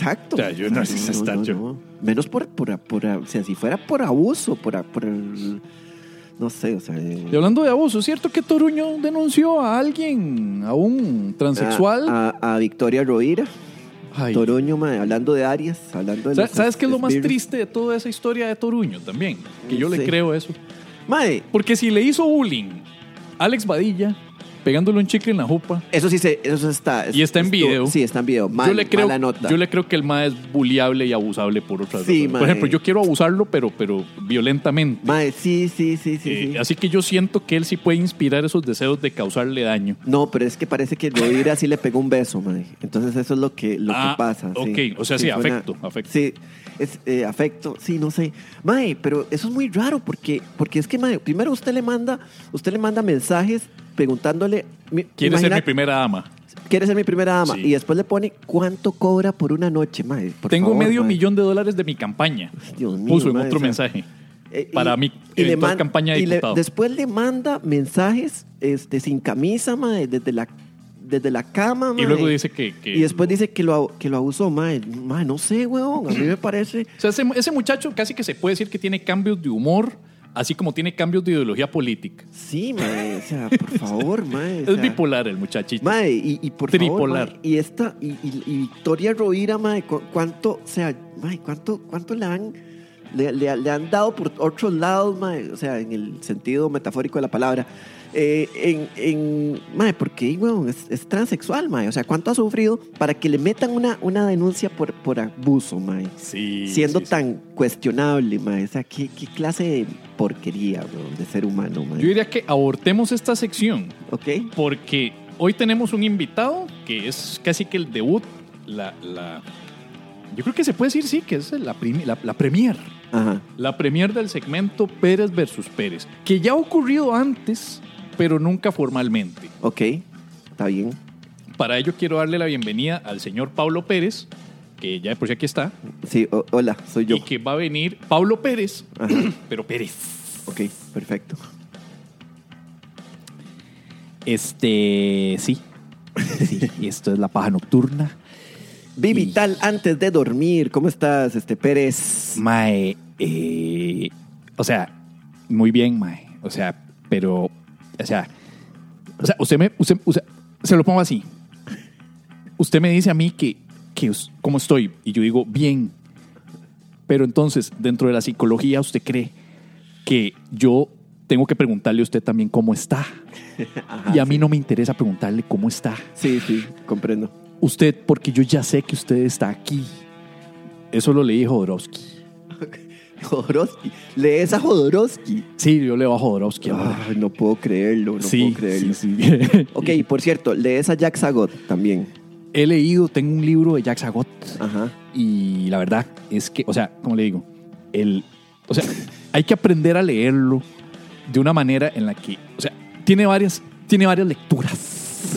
Exacto. O sea, yo no sé si está yo. Menos por, por, por, o sea, si fuera por abuso, por, por el, no sé, o sea. Eh, y hablando de abuso, ¿es cierto que Toruño denunció a alguien, a un transexual? A, a, a Victoria Rovira. Ay. Toruño, mae, hablando de Arias, hablando de ¿Sabes, los ¿Sabes qué es lo más esbirros? triste de toda esa historia de Toruño también? Que yo Sí. le creo eso. Mae, Porque si le hizo bullying a Alex Badilla, pegándole un chicle en la jupa, eso sí se, eso está. Y está en esto- video. Sí, está en video. Mal, yo, le creo, mala nota. yo le creo que el mae es bulliable y abusable por otras Sí, razones. mae. Por ejemplo, yo quiero abusarlo, pero, pero violentamente. Mae, sí, sí, sí, sí, Eh, sí. Así que yo siento que él sí puede inspirar esos deseos de causarle daño. No, pero es que parece que Rovira sí le pegó un beso, mae. Entonces eso es lo que, lo Ah, que pasa. ok. Sí. O sea, sí, suena- afecto, afecto. Sí, es eh, afecto, sí, no sé. Mae, pero eso es muy raro porque, porque es que, mae, primero usted le manda, usted le manda mensajes preguntándole. mi- Quiere ser imagina- mi primera dama. ¿Quiere ser mi primera dama? Sí. Y después le pone cuánto cobra por una noche, mae. Por Tengo favor, medio mae. millón de dólares de mi campaña. Dios mío, Puso en mae, otro o sea, mensaje. Eh, Para mi y le eventual man- campaña de y le- diputado. después le manda mensajes este, sin camisa, mae, desde la, desde la cama, mae. Y luego dice que... que- Y después dice que lo, que lo abusó, mae. Mae, no sé, weón. A mí me parece. O sea, ese, ese muchacho casi que se puede decir que tiene cambios de humor, así como tiene cambios de ideología política. Sí, mae. O sea, por favor, mae. o Es sea, bipolar el muchachito. Mae, y, y por Tripolar. favor, mae, y esta, y, y- y Victoria Rovira, mae, cu- ¿cuánto, o sea, mae, cuánto, cuánto le han, le, le- le han dado por otros lados, mae? O sea, en el sentido metafórico de la palabra. Eh, en, en, mae, porque, weón, es, es transexual, mae. O sea, ¿cuánto ha sufrido para que le metan una, una denuncia por, por abuso, mae? Sí. Siendo sí, sí. tan cuestionable, mae. O sea, ¿qué, qué clase de porquería, weón, de ser humano, mae? Yo diría que abortemos esta sección ¿Ok? porque hoy tenemos un invitado que es casi que el debut, la... la yo creo que se puede decir, sí, que es la, primi- la, la premier. Ajá. La premier del segmento Pérez versus Pérez, que ya ha ocurrido antes, pero nunca formalmente. Ok. Está bien. Para ello quiero darle la bienvenida al señor Pablo Pérez, que ya de por sí aquí está, Sí, o- hola, soy yo. y que va a venir Pablo Pérez, Ajá. pero Pérez. Ok, perfecto. Este, sí. Sí, y esto es La Paja Nocturna. Vi Y- Vital antes de dormir. ¿Cómo estás, este Pérez? Mae, eh, o sea, muy bien, mae. O sea, pero, o sea, o sea, usted me, usted, usted- se lo pongo así. Usted me dice a mí que, que, us- ¿cómo estoy? Y yo digo, bien. Pero entonces, dentro de la psicología, ¿usted cree que yo tengo que preguntarle a usted también cómo está? Ajá, Y a mí no me interesa preguntarle cómo está. Sí, sí, comprendo. Usted, porque yo ya sé que usted está aquí. Eso lo leí Jodorowsky. Jodorowsky. Lees a Jodorowsky. Sí, yo leo a Jodorowsky ahora. Ay, no puedo creerlo, no sí, puedo creerlo. sí, sí. Ok, por cierto, lees a Jack Sagot también. He leído, tengo un libro de Jacques Sagot Ajá. y la verdad es que, o sea, como le digo, el, o sea, hay que aprender a leerlo de una manera en la que, o sea, tiene varias, tiene varias lecturas.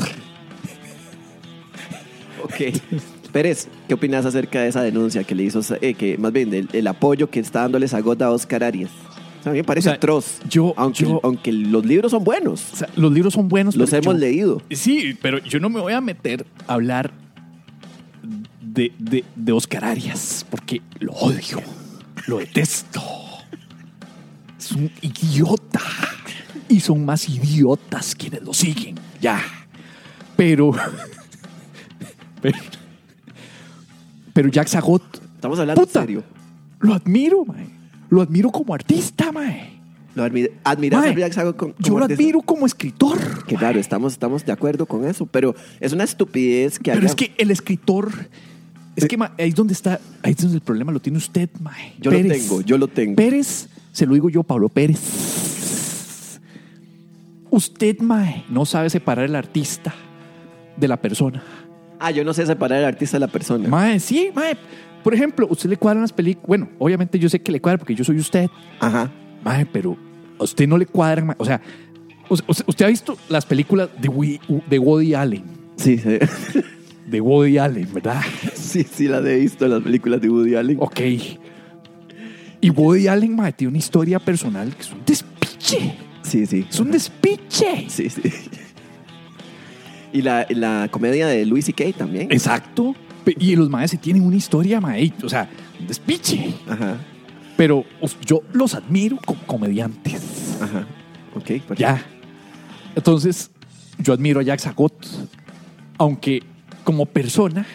Ok. Pérez, ¿qué opinas acerca de esa denuncia que le hizo, eh, que más bien el, el apoyo que está dándole Sagot a Oscar Arias? O sea, a mí me parece O sea, atroz. yo- aunque, yo- aunque los libros son buenos. O sea, los libros son buenos. Los pero hemos yo- leído. Sí, pero yo no me voy a meter a hablar de, de, de Oscar Arias porque lo odio, lo detesto. Es un idiota. Y son más idiotas quienes lo siguen. Ya. Pero. Pero, pero Jack Sagot. Estamos hablando puta, en serio. Lo admiro, mae. Lo admiro como artista, mae. Lo admi- admiras Mae, a Jack Sagot como, Yo como lo artista. admiro como escritor. Que claro, estamos, estamos de acuerdo con eso, pero es una estupidez que Pero haga- es que el escritor. Es que ma, ahí es donde está. Ahí es donde el problema lo tiene usted, mae. Yo lo tengo, yo lo tengo. Pérez, se lo digo yo, Pablo Pérez. Usted, mae, no sabe separar el artista de la persona. Ah, yo no sé separar el artista de la persona. Mae, sí, mae. Por ejemplo, usted le cuadran las películas. Bueno, obviamente yo sé que le cuadran porque yo soy usted. Ajá. Mae, pero a usted no le cuadran, mae. O sea, usted, usted ha visto las películas de, Woody- de Woody Allen. Sí, sí. De Woody Allen, ¿verdad? Sí, sí, las he visto, las películas de Woody Allen. Ok. Y Woody Allen, mae, tiene una historia personal que es un despiche. Sí, sí. Es un despiche. Sí, sí. Y la, la comedia de Louis C K también. Exacto. Y los maes sí tienen una historia, mae, o sea, despiche. Ajá. Pero uf, yo los admiro como comediantes. Ajá. Ok, perfecto. Ya. Entonces, yo admiro a Jack Zagot. Aunque como persona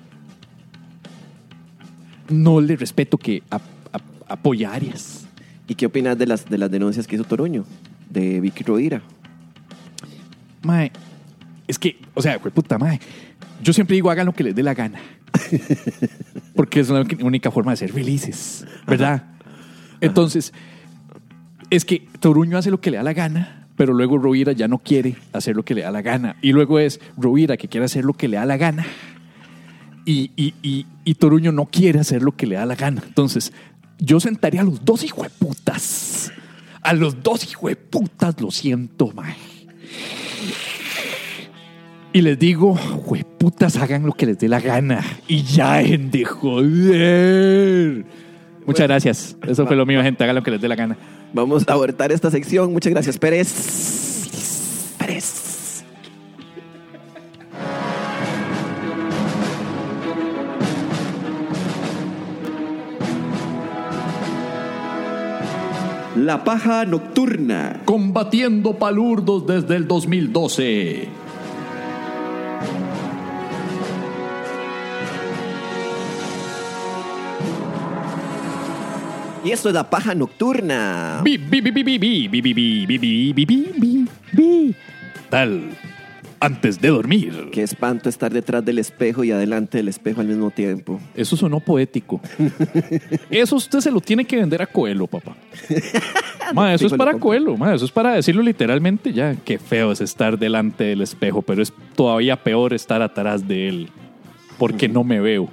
no le respeto que a, a, apoye a Arias. ¿Y qué opinas de las, de las denuncias que hizo Toruño? De Vicky Rovira. Mae, es que, o sea, güey, puta mae, yo siempre digo hagan lo que les dé la gana. Porque es la única forma de ser felices, ¿verdad? Ajá. Entonces, es que Toruño hace lo que le da la gana, pero luego Rovira ya no quiere hacer lo que le da la gana. Y luego es Rovira que quiere hacer lo que le da la gana. Y, y, y, y Toruño no quiere hacer lo que le da la gana. Entonces, yo sentaría a los dos hijueputas. A los dos hijueputas, lo siento, mae. Y les digo, hueputas, hagan lo que les dé la gana. Y ya dejen de joder. Muchas gracias. Eso fue lo mío, gente. Hagan lo que les dé la gana. Vamos a abortar esta sección. Muchas gracias, Pérez. Pérez. La paja nocturna. Combatiendo palurdos desde el dos mil doce. Y esto es la paja nocturna. Bi, bi, bi, bi, bi, bi, bi, bi, bi, bi, bi, bi, bi, bi. Tal, antes de dormir. Qué espanto estar detrás del espejo y adelante del espejo al mismo tiempo. Eso sonó poético. Eso usted se lo tiene que vender a Coelho, papá. Ma, eso es para Coelho, ma, eso es para decirlo literalmente ya. Qué feo es estar delante del espejo, pero es todavía peor estar atrás de él. Porque no me veo.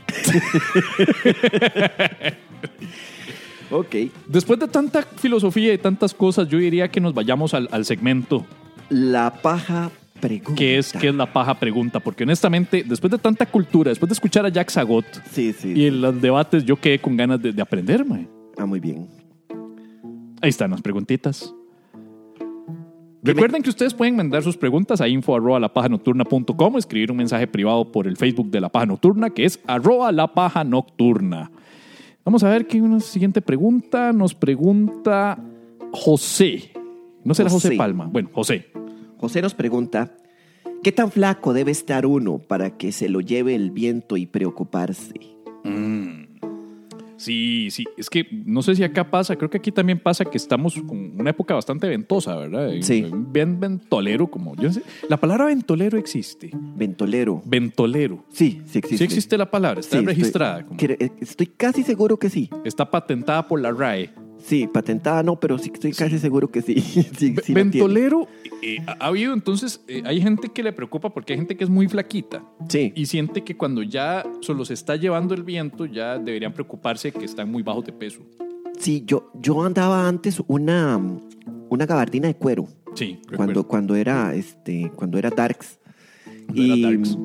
Ok. Después de tanta filosofía y tantas cosas, yo diría que nos vayamos al, al segmento. La paja pregunta. ¿Qué es, ¿Qué es la paja pregunta? Porque honestamente, después de tanta cultura, después de escuchar a Jack Zagot sí, sí, y en los debates, yo quedé con ganas de, de aprender, mae. Ah, muy bien. Ahí están las preguntitas. Recuerden que ustedes pueden mandar sus preguntas a info arroba la paja nocturna punto com, escribir un mensaje privado por el Facebook de La Paja Nocturna, que es arroba la paja nocturna. Vamos a ver qué una siguiente pregunta. Nos pregunta José. No será José, José Palma. Bueno, José. José nos pregunta, ¿qué tan flaco debe estar uno para que se lo lleve el viento y preocuparse? Mm. Sí, sí. Es que no sé si acá pasa. Creo que aquí también pasa que estamos con una época bastante ventosa, ¿verdad? Sí. Bien ventolero, como yo no sé. La palabra ventolero existe. Ventolero. Ventolero. Sí, sí existe. Sí existe la palabra. Está sí, registrada. Estoy, como... estoy casi seguro que sí. Está patentada por la R A E. Sí, patentada no, pero sí estoy casi sí. seguro que sí. sí, sí Ventolero, eh, ha habido entonces, eh, hay gente que le preocupa porque hay gente que es muy flaquita. Sí. Y siente que cuando ya solo se está llevando el viento, ya deberían preocuparse que están muy bajos de peso. Sí, yo, yo andaba antes una, una gabardina de cuero. Sí, cuando, cuando era este, cuando era Darks. Cuando y, era Darks.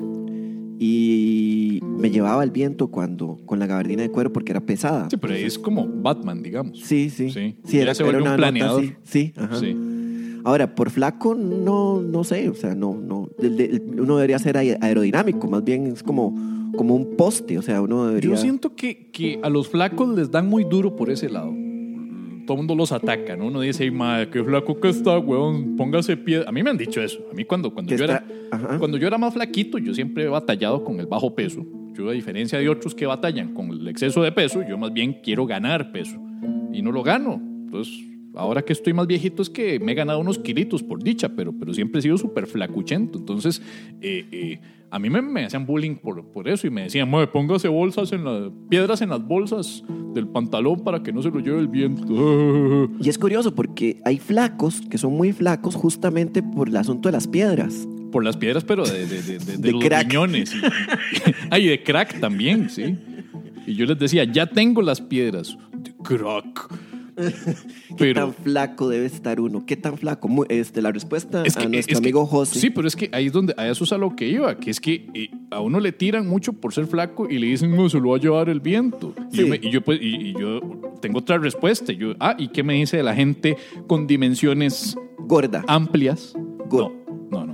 Y me llevaba el viento cuando con la gabardina de cuero porque era pesada. Sí, pero es como Batman, digamos. Sí, sí. Sí, sí era, se vuelve era un planeador. Nota, sí, sí, ajá. Sí. Ahora, por flaco, no, no sé, o sea, no, no, uno debería ser aerodinámico, más bien es como, como un poste, o sea, uno debería... Yo siento que, que a los flacos les dan muy duro por ese lado. Todo el mundo los ataca, ¿no? Uno dice, madre, qué flaco que está, weón, póngase pie. A mí me han dicho eso. A mí cuando, cuando, yo, está... era, cuando yo era más flaquito, yo siempre he batallado con el bajo peso. Yo, a diferencia de otros que batallan con el exceso de peso, yo más bien quiero ganar peso. Y no lo gano. Entonces, ahora que estoy más viejito es que me he ganado unos kilitos por dicha, pero, pero siempre he sido súper flacuchento. Entonces, eh, eh, a mí me, me hacían bullying por, por eso y me decían, mueve, póngase bolsas en las piedras en las bolsas del pantalón para que no se lo lleve el viento. Y es curioso porque hay flacos que son muy flacos justamente por el asunto de las piedras. Por las piedras, pero de, de, de, de, de, de los crack. riñones. Y, y, ay, de crack también, sí. Y yo les decía, ya tengo las piedras. De crack. ¿Qué pero, tan flaco debe estar uno? ¿Qué tan flaco? Muy, este, la respuesta es que, a nuestro es amigo que, José. Sí, pero es que ahí es donde, a eso es a lo que iba, que es que eh, a uno le tiran mucho por ser flaco y le dicen, no, se lo va a llevar el viento. Y, sí. yo, me, y, yo, pues, y, y yo tengo otra respuesta. Yo, ah, ¿y qué me dice de la gente con dimensiones gorda? Amplias. Gorda. No, no, no.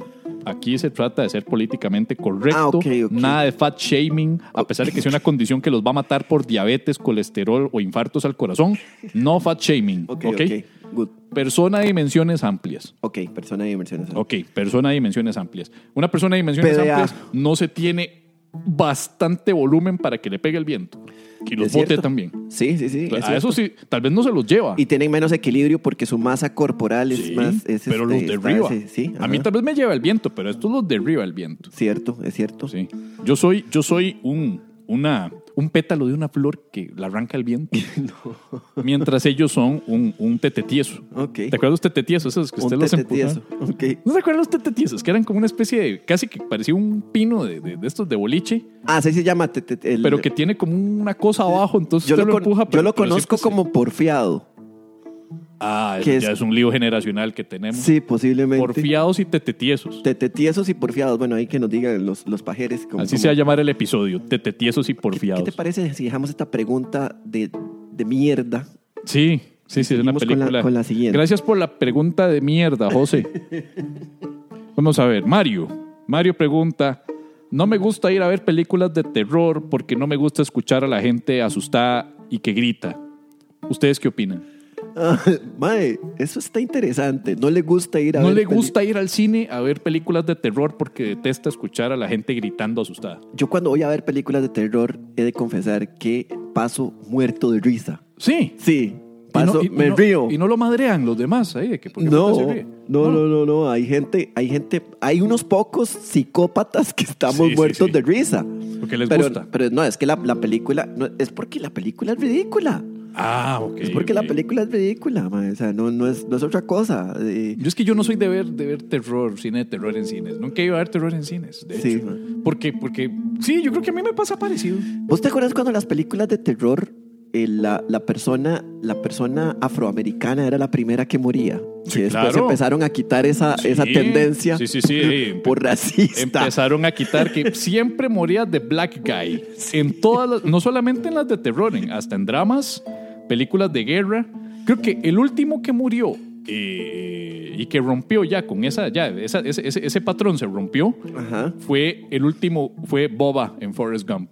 Aquí se trata de ser políticamente correcto. Ah, ok, ok. Nada de fat shaming, a pesar de que sea una condición que los va a matar por diabetes, colesterol o infartos al corazón. No fat shaming. Ok, Ok, ok. Good. Persona de dimensiones amplias. Ok, persona de dimensiones. Ok, persona de dimensiones amplias. Una persona de dimensiones P D A. amplias no se tiene bastante volumen para que le pegue el viento. Y los ¿Es bote cierto? también. Sí, sí, sí. es A eso cierto. sí, tal vez no se los lleva. Y tienen menos equilibrio porque su masa corporal es Sí, más... Es, pero este, los está- derriba. sí, sí, A mí ajá. tal vez me lleva el viento, pero estos los derriba el viento. Cierto, es cierto. Sí. Yo soy, yo soy un, una, un pétalo de una flor que la arranca el viento. Mientras ellos son un, un tetetieso. Ok. ¿Te acuerdas de los tetetiesos? Esos que Un usted los tete empuja. tieso. Ok. ¿No se acuerdan los tetetiesos? Que eran como una especie de... Casi que parecía un pino de, de, de estos de boliche, Ah, sí se llama... te- te- el- pero que tiene como una cosa abajo, entonces yo usted lo, lo, con- empuja. yo pero- lo pero conozco siempre se- como porfiado. Ah, que ya es- es un lío generacional que tenemos. Sí, posiblemente. Porfiados y tetetiesos. Tetetiesos y porfiados. Bueno, ahí que nos digan los, los pajeres. Como, Así como- se va a llamar el episodio, tetetiesos y ¿Qué, porfiados. ¿Qué te parece si dejamos esta pregunta de, de mierda? Sí, sí, sí, es una Seguimos con la- película. con la siguiente. Gracias por la pregunta de mierda, José. Vamos a ver, Mario. Mario pregunta, no me gusta ir a ver películas de terror porque no me gusta escuchar a la gente asustada y que grita. ¿Ustedes qué opinan? Ah, mae, eso está interesante. No le gusta ir a ¿No ver le peli- gusta ir al cine a ver películas de terror porque detesta escuchar a la gente gritando asustada? Yo cuando voy a ver películas de terror he de confesar que paso muerto de risa. Sí. Sí, Y paso, no- y- y me no- río. Y no lo madrean los demás ahí, de que ¿por qué No, puta se ríe? no, no, no, no. Hay gente, hay gente, hay unos pocos psicópatas que estamos Sí, sí, muertos sí. de risa. Porque les pero, gusta. Pero no, es que la, la película, no, es porque la película es ridícula. Ah, ok. Es porque la ok. película es ridícula, mae. O sea, no, no, es, no es otra cosa. Eh, Yo es que yo no soy de ver, de ver terror, cine de terror en cines. Nunca iba a ver terror en cines, de Sí, hecho. man. Porque, porque, sí, yo creo que a mí me pasa parecido. ¿Vos te acuerdas cuando las películas de terror, eh, la, la, persona, la persona afroamericana era la primera que moría? Sí, y después claro. empezaron a quitar esa, Sí, esa tendencia sí, sí, sí. por racista. Empezaron a quitar que siempre moría de black guy. En todas las, no solamente en las de terror, en- hasta en dramas, películas de guerra. Creo que el último que murió eh, y que rompió ya con esa, ya, esa, ese, ese, ese patrón se rompió, Ajá. fue el último, fue Boba en Forrest Gump.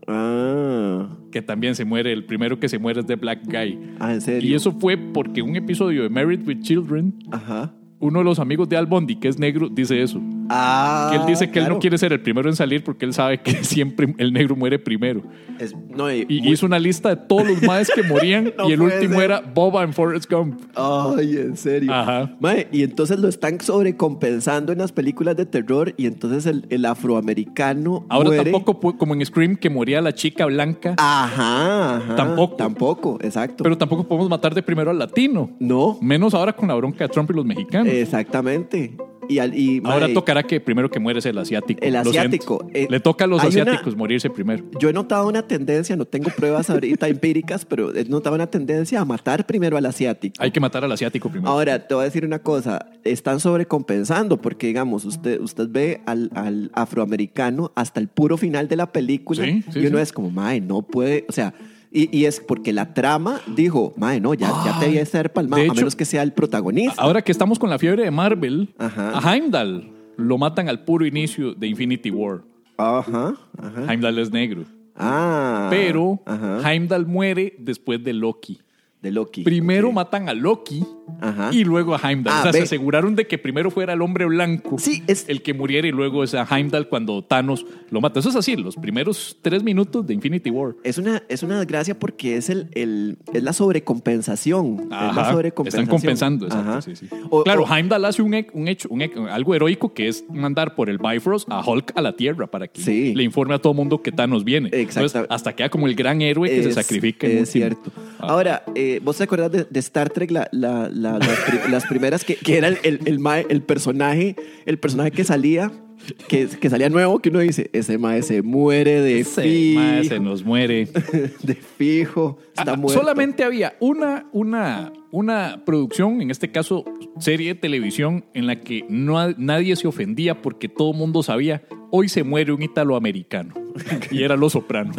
Ah, Que también se muere, el primero que se muere es de Black Guy. ah, ¿en serio? Y eso fue porque un episodio de Married with Children, Ajá. uno de los amigos de Al Bundy, que es negro, dice eso. Ah, Que él dice que él claro. no quiere ser el primero en salir porque él sabe que siempre el negro muere primero. Es- no, y- Y muy- hizo una lista de todos los maes que morían No y el puede último ser. era Boba en Forrest Gump. Ay, en serio. Ajá. Mae, y entonces lo están sobrecompensando en las películas de terror y entonces el, el afroamericano Ahora muere. tampoco, pu- como en Scream, que moría la chica blanca, Ajá, ajá. Tampoco. Tampoco, exacto. pero tampoco podemos matar de primero al latino. no, Menos ahora con la bronca de Trump y los mexicanos. exactamente. Y, al, y Ahora mae, tocará que primero que muere es el asiático. El Lo siento. asiático. Eh, Le toca a los hay una- asiáticos morirse primero. Yo he notado una tendencia, no tengo pruebas ahorita empíricas, pero he notado una tendencia a matar primero al asiático. Hay que matar al asiático primero. Ahora, te voy a decir una cosa, están sobrecompensando porque, digamos, usted, usted ve al, al afroamericano hasta el puro final de la película Sí, sí, y uno sí. es como, mae, no puede, o sea, y, y es porque la trama dijo, mae, no, ya, ya te debía ser palmado, de a hecho- menos que sea el protagonista. Ahora que estamos con la fiebre de Marvel, Ajá. a Heimdall lo matan al puro inicio de Infinity War. Ajá, ajá. Heimdall es negro. Ah. Pero ajá, Heimdall muere después de Loki. de Loki. Primero Ok. matan a Loki Ajá. y luego a Heimdall. Ah, o sea, ve. se aseguraron de que primero fuera el hombre blanco Sí, es- el que muriera y luego es a Heimdall cuando Thanos lo mata. Eso es así, los primeros tres minutos de Infinity War. Es una, es una desgracia porque es, el, el, es la sobrecompensación. es la Ajá, sobrecompensación. están compensando. Exacto, Ajá. sí, sí. O- claro, o- Heimdall hace un, he- un hecho, un he- algo heroico que es mandar por el Bifrost a Hulk a la Tierra para que Sí. le informe a todo mundo que Thanos viene. Exacto. Entonces, hasta queda como el gran héroe que se Es- sacrifica. en Es último. cierto. Ah. Ahora, eh, ¿vos te acuerdas de, de Star Trek, la, la- la- las, pri- las primeras, que, que era el, el, el, mae- el personaje, el personaje que salía, que, que salía nuevo, que uno dice, ese mae se muere de Ese fijo, mae se nos muere. de fijo, está Ah, muerto. solamente había una, una, una producción, en este caso serie de televisión, en la que no, nadie se ofendía porque todo el mundo sabía, hoy se muere un italoamericano. Y era Los Soprano.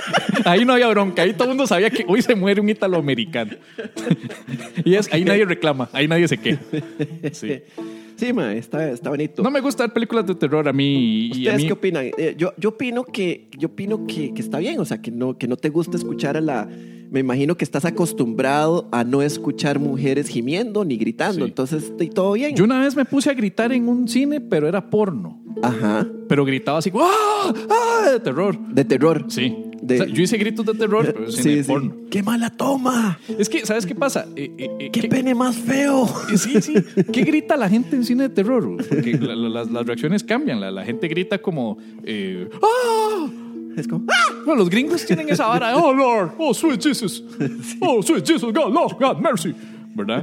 Ahí no había bronca, ahí todo el mundo sabía que hoy se muere un italoamericano. Y es, ahí nadie reclama, ahí nadie se queja. Sí. Sí, ma, está, está bonito. No me gusta ver películas de terror a mí. Y ¿Ustedes a mí... qué opinan? Eh, yo, yo opino, que, yo opino que, que está bien, o sea, que no, que no te gusta escuchar a la... Me imagino que estás acostumbrado a no escuchar mujeres gimiendo ni gritando, Sí. entonces y todo bien. Yo una vez me puse a gritar en un cine, pero era porno. Ajá, Pero gritaba así, ¡ah! ¡Ah! De terror. de terror. Sí. De- O sea, yo hice gritos de terror, pero es cine Sí, de sí. porno. ¡Qué mala toma! Es que, ¿sabes qué pasa? Eh, eh, eh, ¡Qué ¿qué- pene más feo! Sí, sí. ¿Qué grita la gente en cine de terror? Porque la- la- las, las reacciones cambian. La, la gente grita como... eh, ¡ah! Es como... ¡ah! Bueno, los gringos tienen esa vara. Oh, Lord. Oh, sweet Jesus. Oh, sweet Jesus. God, Lord, God, mercy. ¿Verdad?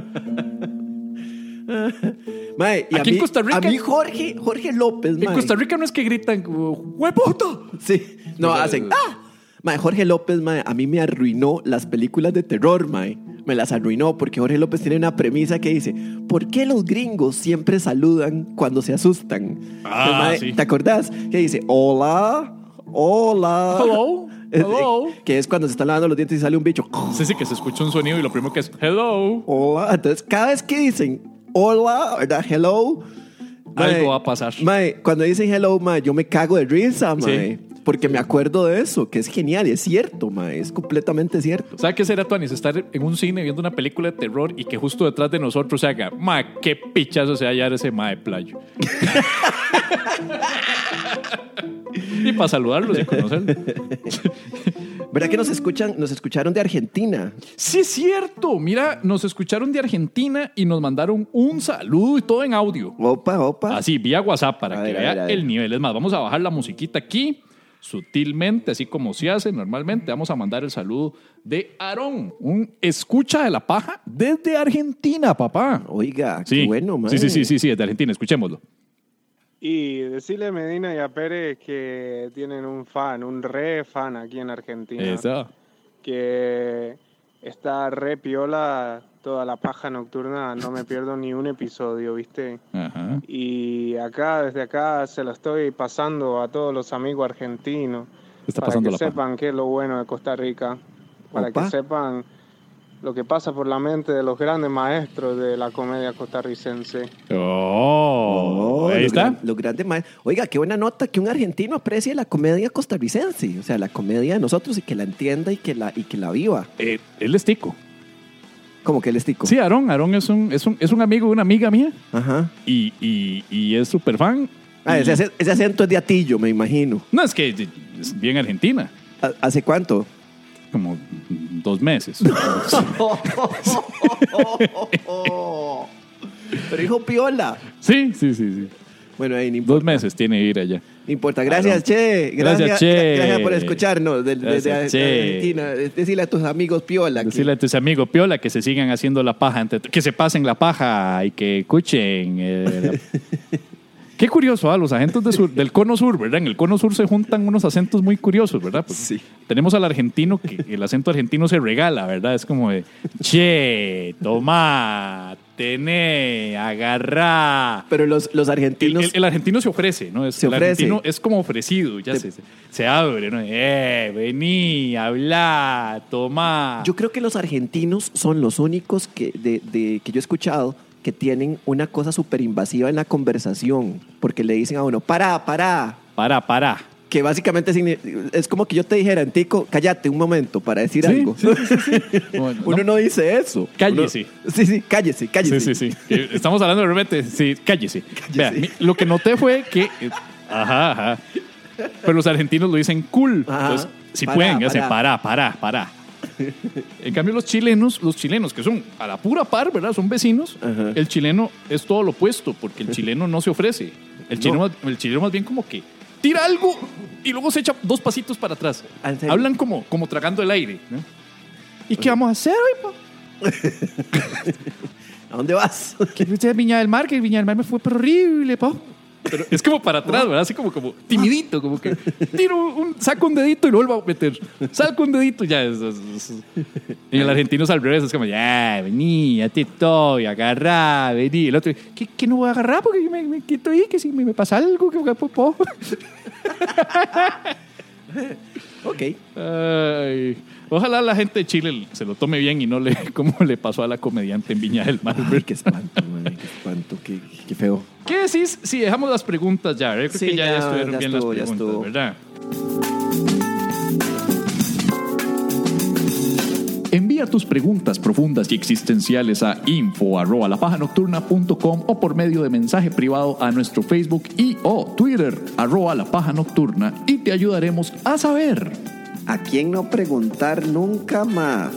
Mae, y a Aquí en mí- Costa Rica- A mí Jorge, Jorge López, En mae. Costa Rica no es que gritan como... ¡Hueputa! Sí, no, hacen... ¡ah! Mae, Jorge López, mae, a mí me arruinó las películas de terror, mae. Me las arruinó porque Jorge López tiene una premisa que dice: ¿por qué los gringos siempre saludan cuando se asustan? Ah, El mae, sí. ¿te acordás? Que dice: hola, hola. Hello, Es- hello. Que es cuando se están lavando los dientes y sale un bicho. Sí, sí, que se escucha un sonido y lo primero que es... Hello. Hola. Entonces, cada vez que dicen hola, ¿verdad? Hello. Algo va a pasar. Mae, cuando dicen hello, mae, yo me cago de risa, mae. Sí. Porque me acuerdo de eso, que es genial y es cierto, mae. Es completamente cierto. ¿Sabe qué será, Tuanis? Estar en un cine viendo una película de terror y que justo detrás de nosotros se haga, ma, qué pichazo se hallar ese ma de playo. Y para saludarlos y conocerlos. ¿Verdad que nos escuchan, nos escucharon de Argentina? Sí, es cierto. Mira, nos escucharon de Argentina y nos mandaron un saludo y todo en audio. Opa, opa. Así, vía WhatsApp, para A que ver, a vea ver, a ver. el nivel. Es más, vamos a bajar la musiquita aquí, sutilmente, así como se hace normalmente. Vamos a mandar el saludo de Aarón, un escucha de la paja desde Argentina, papá. Oiga, Sí, qué bueno, mae. sí, sí, sí, sí, sí, desde Argentina. Escuchémoslo. Y decirle a Medina y a Pérez que tienen un fan, un re fan aquí en Argentina. Esa. Que está re piola toda la paja nocturna, no me pierdo ni un episodio, ¿viste? Ajá. Y acá, desde acá, se lo estoy pasando a todos los amigos argentinos Está para pasando que la paja. sepan qué es lo bueno de Costa Rica, para Opa. que sepan lo que pasa por la mente de los grandes maestros de la comedia costarricense. Oh, ahí lo está. gran- lo grande, mae. Oiga, qué buena nota que un argentino aprecie la comedia costarricense. O sea, la comedia de nosotros y que la entienda y que la, y que la viva. Eh, él es tico. Como que el estico. Sí, Aarón. Aarón es un, es, un, es un amigo de una amiga mía Ajá. y, y, y es súper fan. Ah, Y- ese, ace- ese acento es de Atillo, me imagino. No, es que es bien argentina. ¿Ha- ¿Hace cuánto? Como dos meses. Pero hijo piola. Sí, sí, sí, sí. Bueno, ahí no Dos importa. meses tiene que ir allá. No importa. Gracias, Aarón. Che. Gracias, Gracias, Che. gra- Gracias por escucharnos desde de, de- Gracias, de Che. Argentina. Decirle a tus amigos piola. que- Decirle a tus amigos Piola que se sigan haciendo la paja, entre- que se pasen la paja y que escuchen. eh, la- Qué curioso, ¿ah? Los acentos de sur- del cono sur, ¿verdad? En el cono sur se juntan unos acentos muy curiosos, ¿verdad? Pues Sí. Tenemos al argentino, que el acento argentino se regala, ¿verdad? Es como de, che, tomá, tené, agarrá. Pero los, los El, argentinos... el- el argentino se ofrece, ¿no? Es, Se el ofrece. argentino es como ofrecido, ya se, se, se abre, ¿no? Eh, vení, hablá, tomá. Yo creo que los argentinos son los únicos que, de, de- que yo he escuchado que tienen una cosa súper invasiva en la conversación, porque le dicen a uno, pará, pará, Pará, pará. que básicamente signi- es como que yo te dijera, Antico, cállate un momento para decir Sí, algo. sí, sí, sí, sí. Bueno, Uno no, dice eso. Cállese. Uno- sí, sí, cállese, cállese. Sí, sí, sí. Eh, Estamos hablando de repente. Sí, cállese. Vea, mi- lo que noté fue que. eh, Ajá, ajá. Pero los argentinos lo dicen cool. Ajá. Entonces, si Pará, pueden, hacen pará. pará, pará, pará. En cambio, los chilenos, los chilenos que son a la pura par, ¿verdad? Son vecinos. Ajá. El chileno es todo lo opuesto, porque el chileno no se ofrece. El chileno, más- el chileno más bien como que tira algo y luego se echa dos pasitos para atrás. ¿En serio? Hablan como, como tragando el aire. ¿no? ¿Y qué vamos a hacer hoy, pa? ¿A dónde vas? Que fuiste a Viña del Mar, que Viña del Mar me fue pero horrible, pa. Pero es como para atrás, ¿verdad? Así como, como timidito, como que tiro un, saco un dedito y lo vuelvo a meter. Saco un dedito, ya. Es, es- es- Y el argentino es al revés, es como, ya, vení, ya te estoy, agarrá, vení. El otro, ¿qué, qué no voy a agarrar? Porque me, me quito ahí, que si me, me pasa algo, que popó. Ok. Ay, ojalá la gente de Chile se lo tome bien y no le como le pasó a la comediante en Viña del Mar. Ay, qué espanto, man, qué espanto. qué, qué feo. ¿Qué decís si dejamos las preguntas ya? Yo creo Sí, que ya, ya, estuvieron ya bien estuvo, ya las preguntas, estuvo. ¿verdad? Envía tus preguntas profundas y existenciales a info arroba lapajanocturna punto com o por medio de mensaje privado a nuestro Facebook y o Twitter arroba lapajanocturna y te ayudaremos a saber. ¿A quién no preguntar nunca más?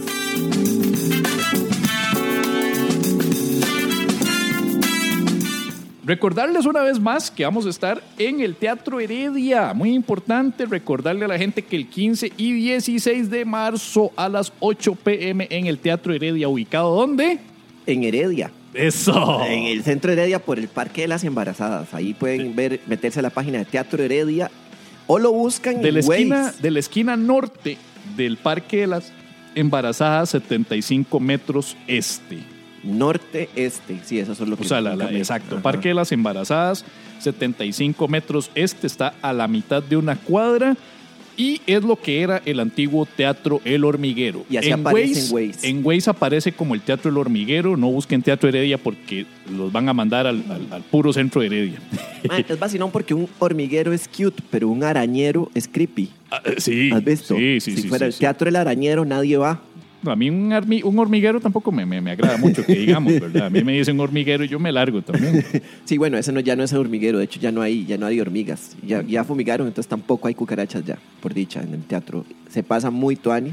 Recordarles una vez más que vamos a estar en el Teatro Heredia. Muy importante recordarle a la gente que el quince y dieciséis de marzo a las ocho p.m. en el Teatro Heredia, ubicado ¿dónde? En Heredia. Eso. En el centro Heredia por el Parque de las Embarazadas. Ahí pueden ver, meterse a la página de Teatro Heredia o lo buscan De la, en esquina, Waze. de la esquina norte del Parque de las Embarazadas, setenta y cinco metros este. Norte-este. Sí, eso es lo que... O sea, la, la, nunca me- exacto. Ajá. Parque de las Embarazadas, setenta y cinco metros este, está a la mitad de una cuadra y es lo que era el antiguo Teatro El Hormiguero. Y así aparece en Waze. En Waze aparece como el Teatro El Hormiguero. No busquen Teatro Heredia porque los van a mandar al, al- al puro centro de Heredia. Man, es vacilón porque un hormiguero es cute, pero un arañero es creepy. Ah, eh, sí. ¿Has visto? Sí, sí, si sí, fuera sí, el sí. Teatro El Arañero, nadie va. No, a mí un, armi- un hormiguero tampoco me, me, me agrada mucho, que digamos, ¿verdad? A mí me dicen hormiguero y yo me largo también. Sí, bueno, ese no, ya no es hormiguero. De hecho, ya no hay, ya no hay hormigas. Ya, ya fumigaron, entonces tampoco hay cucarachas ya, por dicha, en el teatro. Se pasa muy tuanis.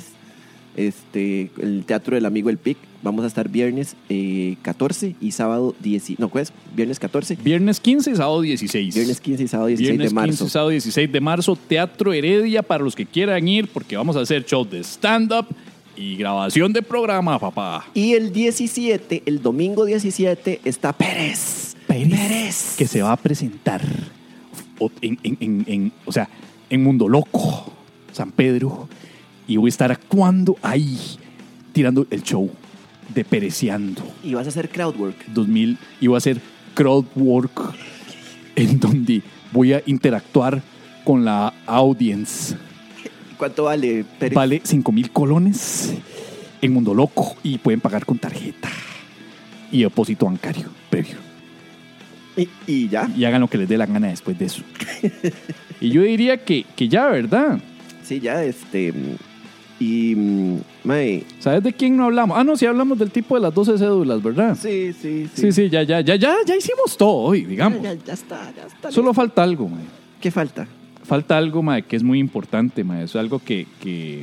Este, el Teatro del Amigo El Pic. Vamos a estar viernes eh, catorce y sábado diez. No, pues, viernes catorce. Viernes quince y sábado dieciséis. Viernes quince y sábado dieciséis Viernes de marzo. quince y sábado dieciséis de marzo, Teatro Heredia para los que quieran ir, porque vamos a hacer show de stand-up y grabación de programa, papá. Y el diecisiete, el domingo diecisiete, está Pérez. Pérez. Que se va a presentar o- en, en- en- en- o sea, en Mundo Loco, San Pedro, y voy a estar actuando ahí, tirando el show de Pereceando Y vas a hacer crowdwork. dos mil, y voy a hacer crowdwork en donde voy a interactuar con la audience. ¿Cuánto vale Pérez? Vale cinco mil colones en Mundo Loco y pueden pagar con tarjeta y depósito bancario previo. Y, y ya. Y hagan lo que les dé la gana después de eso. Y yo diría que, que ya, ¿verdad? Sí, ya, este... Y... mm, mae, ¿Sabes de quién no hablamos? Ah, no, sí hablamos del tipo de las doce cédulas, ¿verdad? sí, sí, sí. Sí, sí, ya, ya, ya, ya, ya hicimos todo hoy, digamos. Ya, ya, ya está, ya está. Solo falta algo, mae. ¿Qué falta? Falta algo, mae, que es muy importante, mae. Es algo que, que,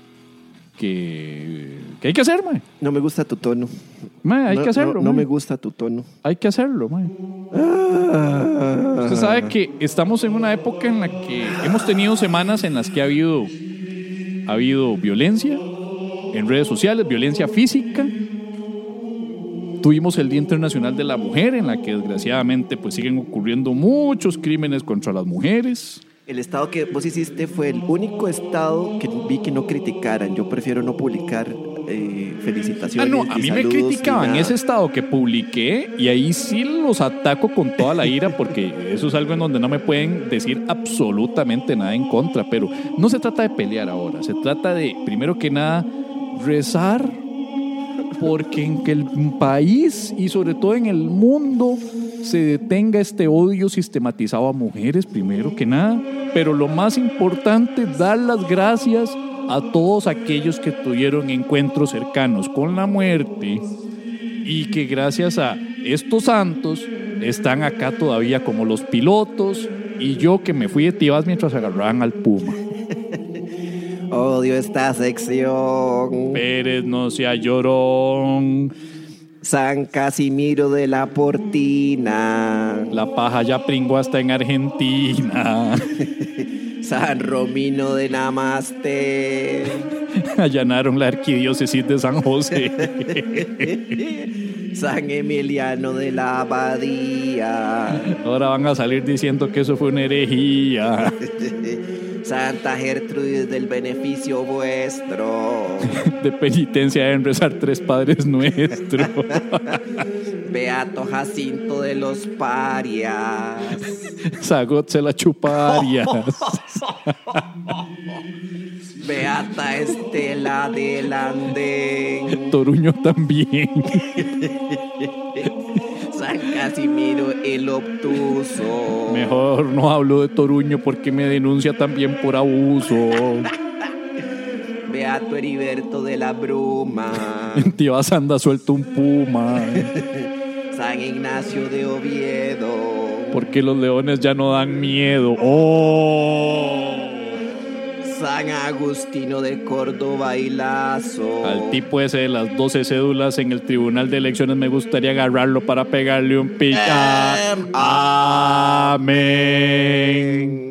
que, que hay que hacer, mae. No me gusta tu tono. Mae, hay no, que hacerlo, No, no mae. me gusta tu tono. Hay que hacerlo, mae. Usted sabe que estamos en una época en la que hemos tenido semanas en las que ha habido, ha habido violencia en redes sociales, violencia física. Tuvimos el Día Internacional de la Mujer, en la que desgraciadamente pues siguen ocurriendo muchos crímenes contra las mujeres. El estado que vos hiciste fue el único estado que vi que no criticaran. Yo prefiero no publicar eh, Ah, felicitaciones. no, a ni mí me saludos, ni criticaban nada. ese estado que publiqué y ahí sí los ataco con toda la ira porque eso es algo en donde no me pueden decir absolutamente nada en contra, pero no se trata de pelear ahora, se trata de, primero que nada, rezar porque en que el país y sobre todo en el mundo se detenga este odio sistematizado a mujeres, primero que nada, pero lo más importante, dar las gracias a todos aquellos que tuvieron encuentros cercanos con la muerte y que gracias a estos santos están acá todavía como los pilotos y yo que me fui de tibas mientras agarraban al puma. Odio esta sección. Pérez no sea llorón, San Casimiro de la Portina. la paja ya pringó hasta en Argentina. San Romino de Namaste. Allanaron la arquidiócesis de San José. San Emiliano de la Abadía. Ahora van a salir diciendo que eso fue una herejía. Santa Gertrudis del beneficio vuestro. De penitencia deben rezar tres padres nuestros. Beato Jacinto de los Parias. Sagot se la chuparias. Beata Estela del Andén. Toruño también. San Casimiro el obtuso. Mejor no hablo de Toruño porque me denuncia también por abuso. Beato Heriberto de la Bruma. Tío anda suelto un puma. San Ignacio de Oviedo. Porque los leones ya no dan miedo. ¡Oh! San Agustino de Córdoba y Lazo. Al tipo ese de las doce cédulas en el Tribunal de Elecciones me gustaría agarrarlo para pegarle un pica. Em, Amén.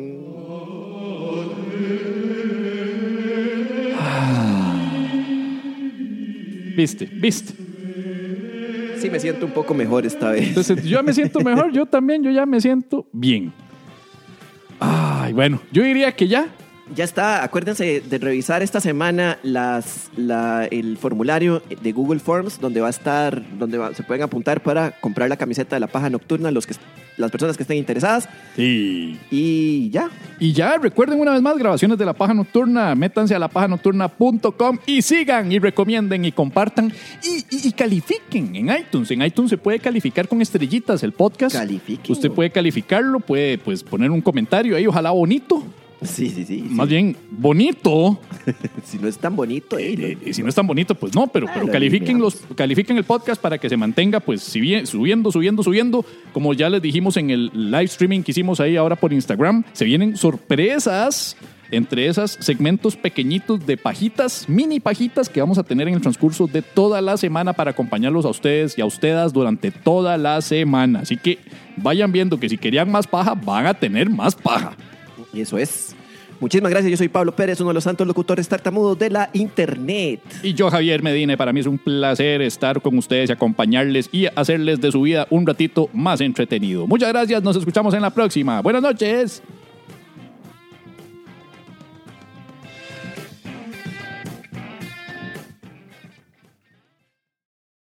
Viste, viste. Sí, me siento un poco mejor esta vez. Entonces, yo ya me siento mejor, yo también, yo ya me siento bien. Ay, bueno, yo diría que ya. Ya está, acuérdense de revisar esta semana las, la, el formulario de Google Forms, donde va a estar, donde va, se pueden apuntar para comprar la camiseta de La Paja Nocturna, los que, las personas que estén interesadas. Sí. Y ya. Y ya, recuerden una vez más, grabaciones de La Paja Nocturna. Métanse a la paja nocturna punto com y sigan y recomienden y compartan y, y, y califiquen en iTunes. En iTunes se puede calificar con estrellitas el podcast. Califiquen. Usted puede calificarlo, puede pues poner un comentario ahí, ojalá bonito. Sí, sí, sí. Más sí. bien, bonito. Si no es tan bonito. Eh, Eh, y si no es tan bonito, pues no, pero, Ah, pero lo califiquen, los, eliminamos. califiquen el podcast para que se mantenga, pues, si bien, subiendo, subiendo, subiendo. Como ya les dijimos en el live streaming que hicimos ahí ahora por Instagram, se vienen sorpresas entre esos segmentos pequeñitos de pajitas, mini pajitas que vamos a tener en el transcurso de toda la semana para acompañarlos a ustedes y a ustedes durante toda la semana. Así que vayan viendo que si querían más paja, van a tener más paja. Y eso es. Muchísimas gracias. Yo soy Pablo Pérez, uno de los santos locutores tartamudos de la internet. Y yo, Javier Medina, y para mí es un placer estar con ustedes y acompañarles y hacerles de su vida un ratito más entretenido. Muchas gracias, nos escuchamos en la próxima. Buenas noches.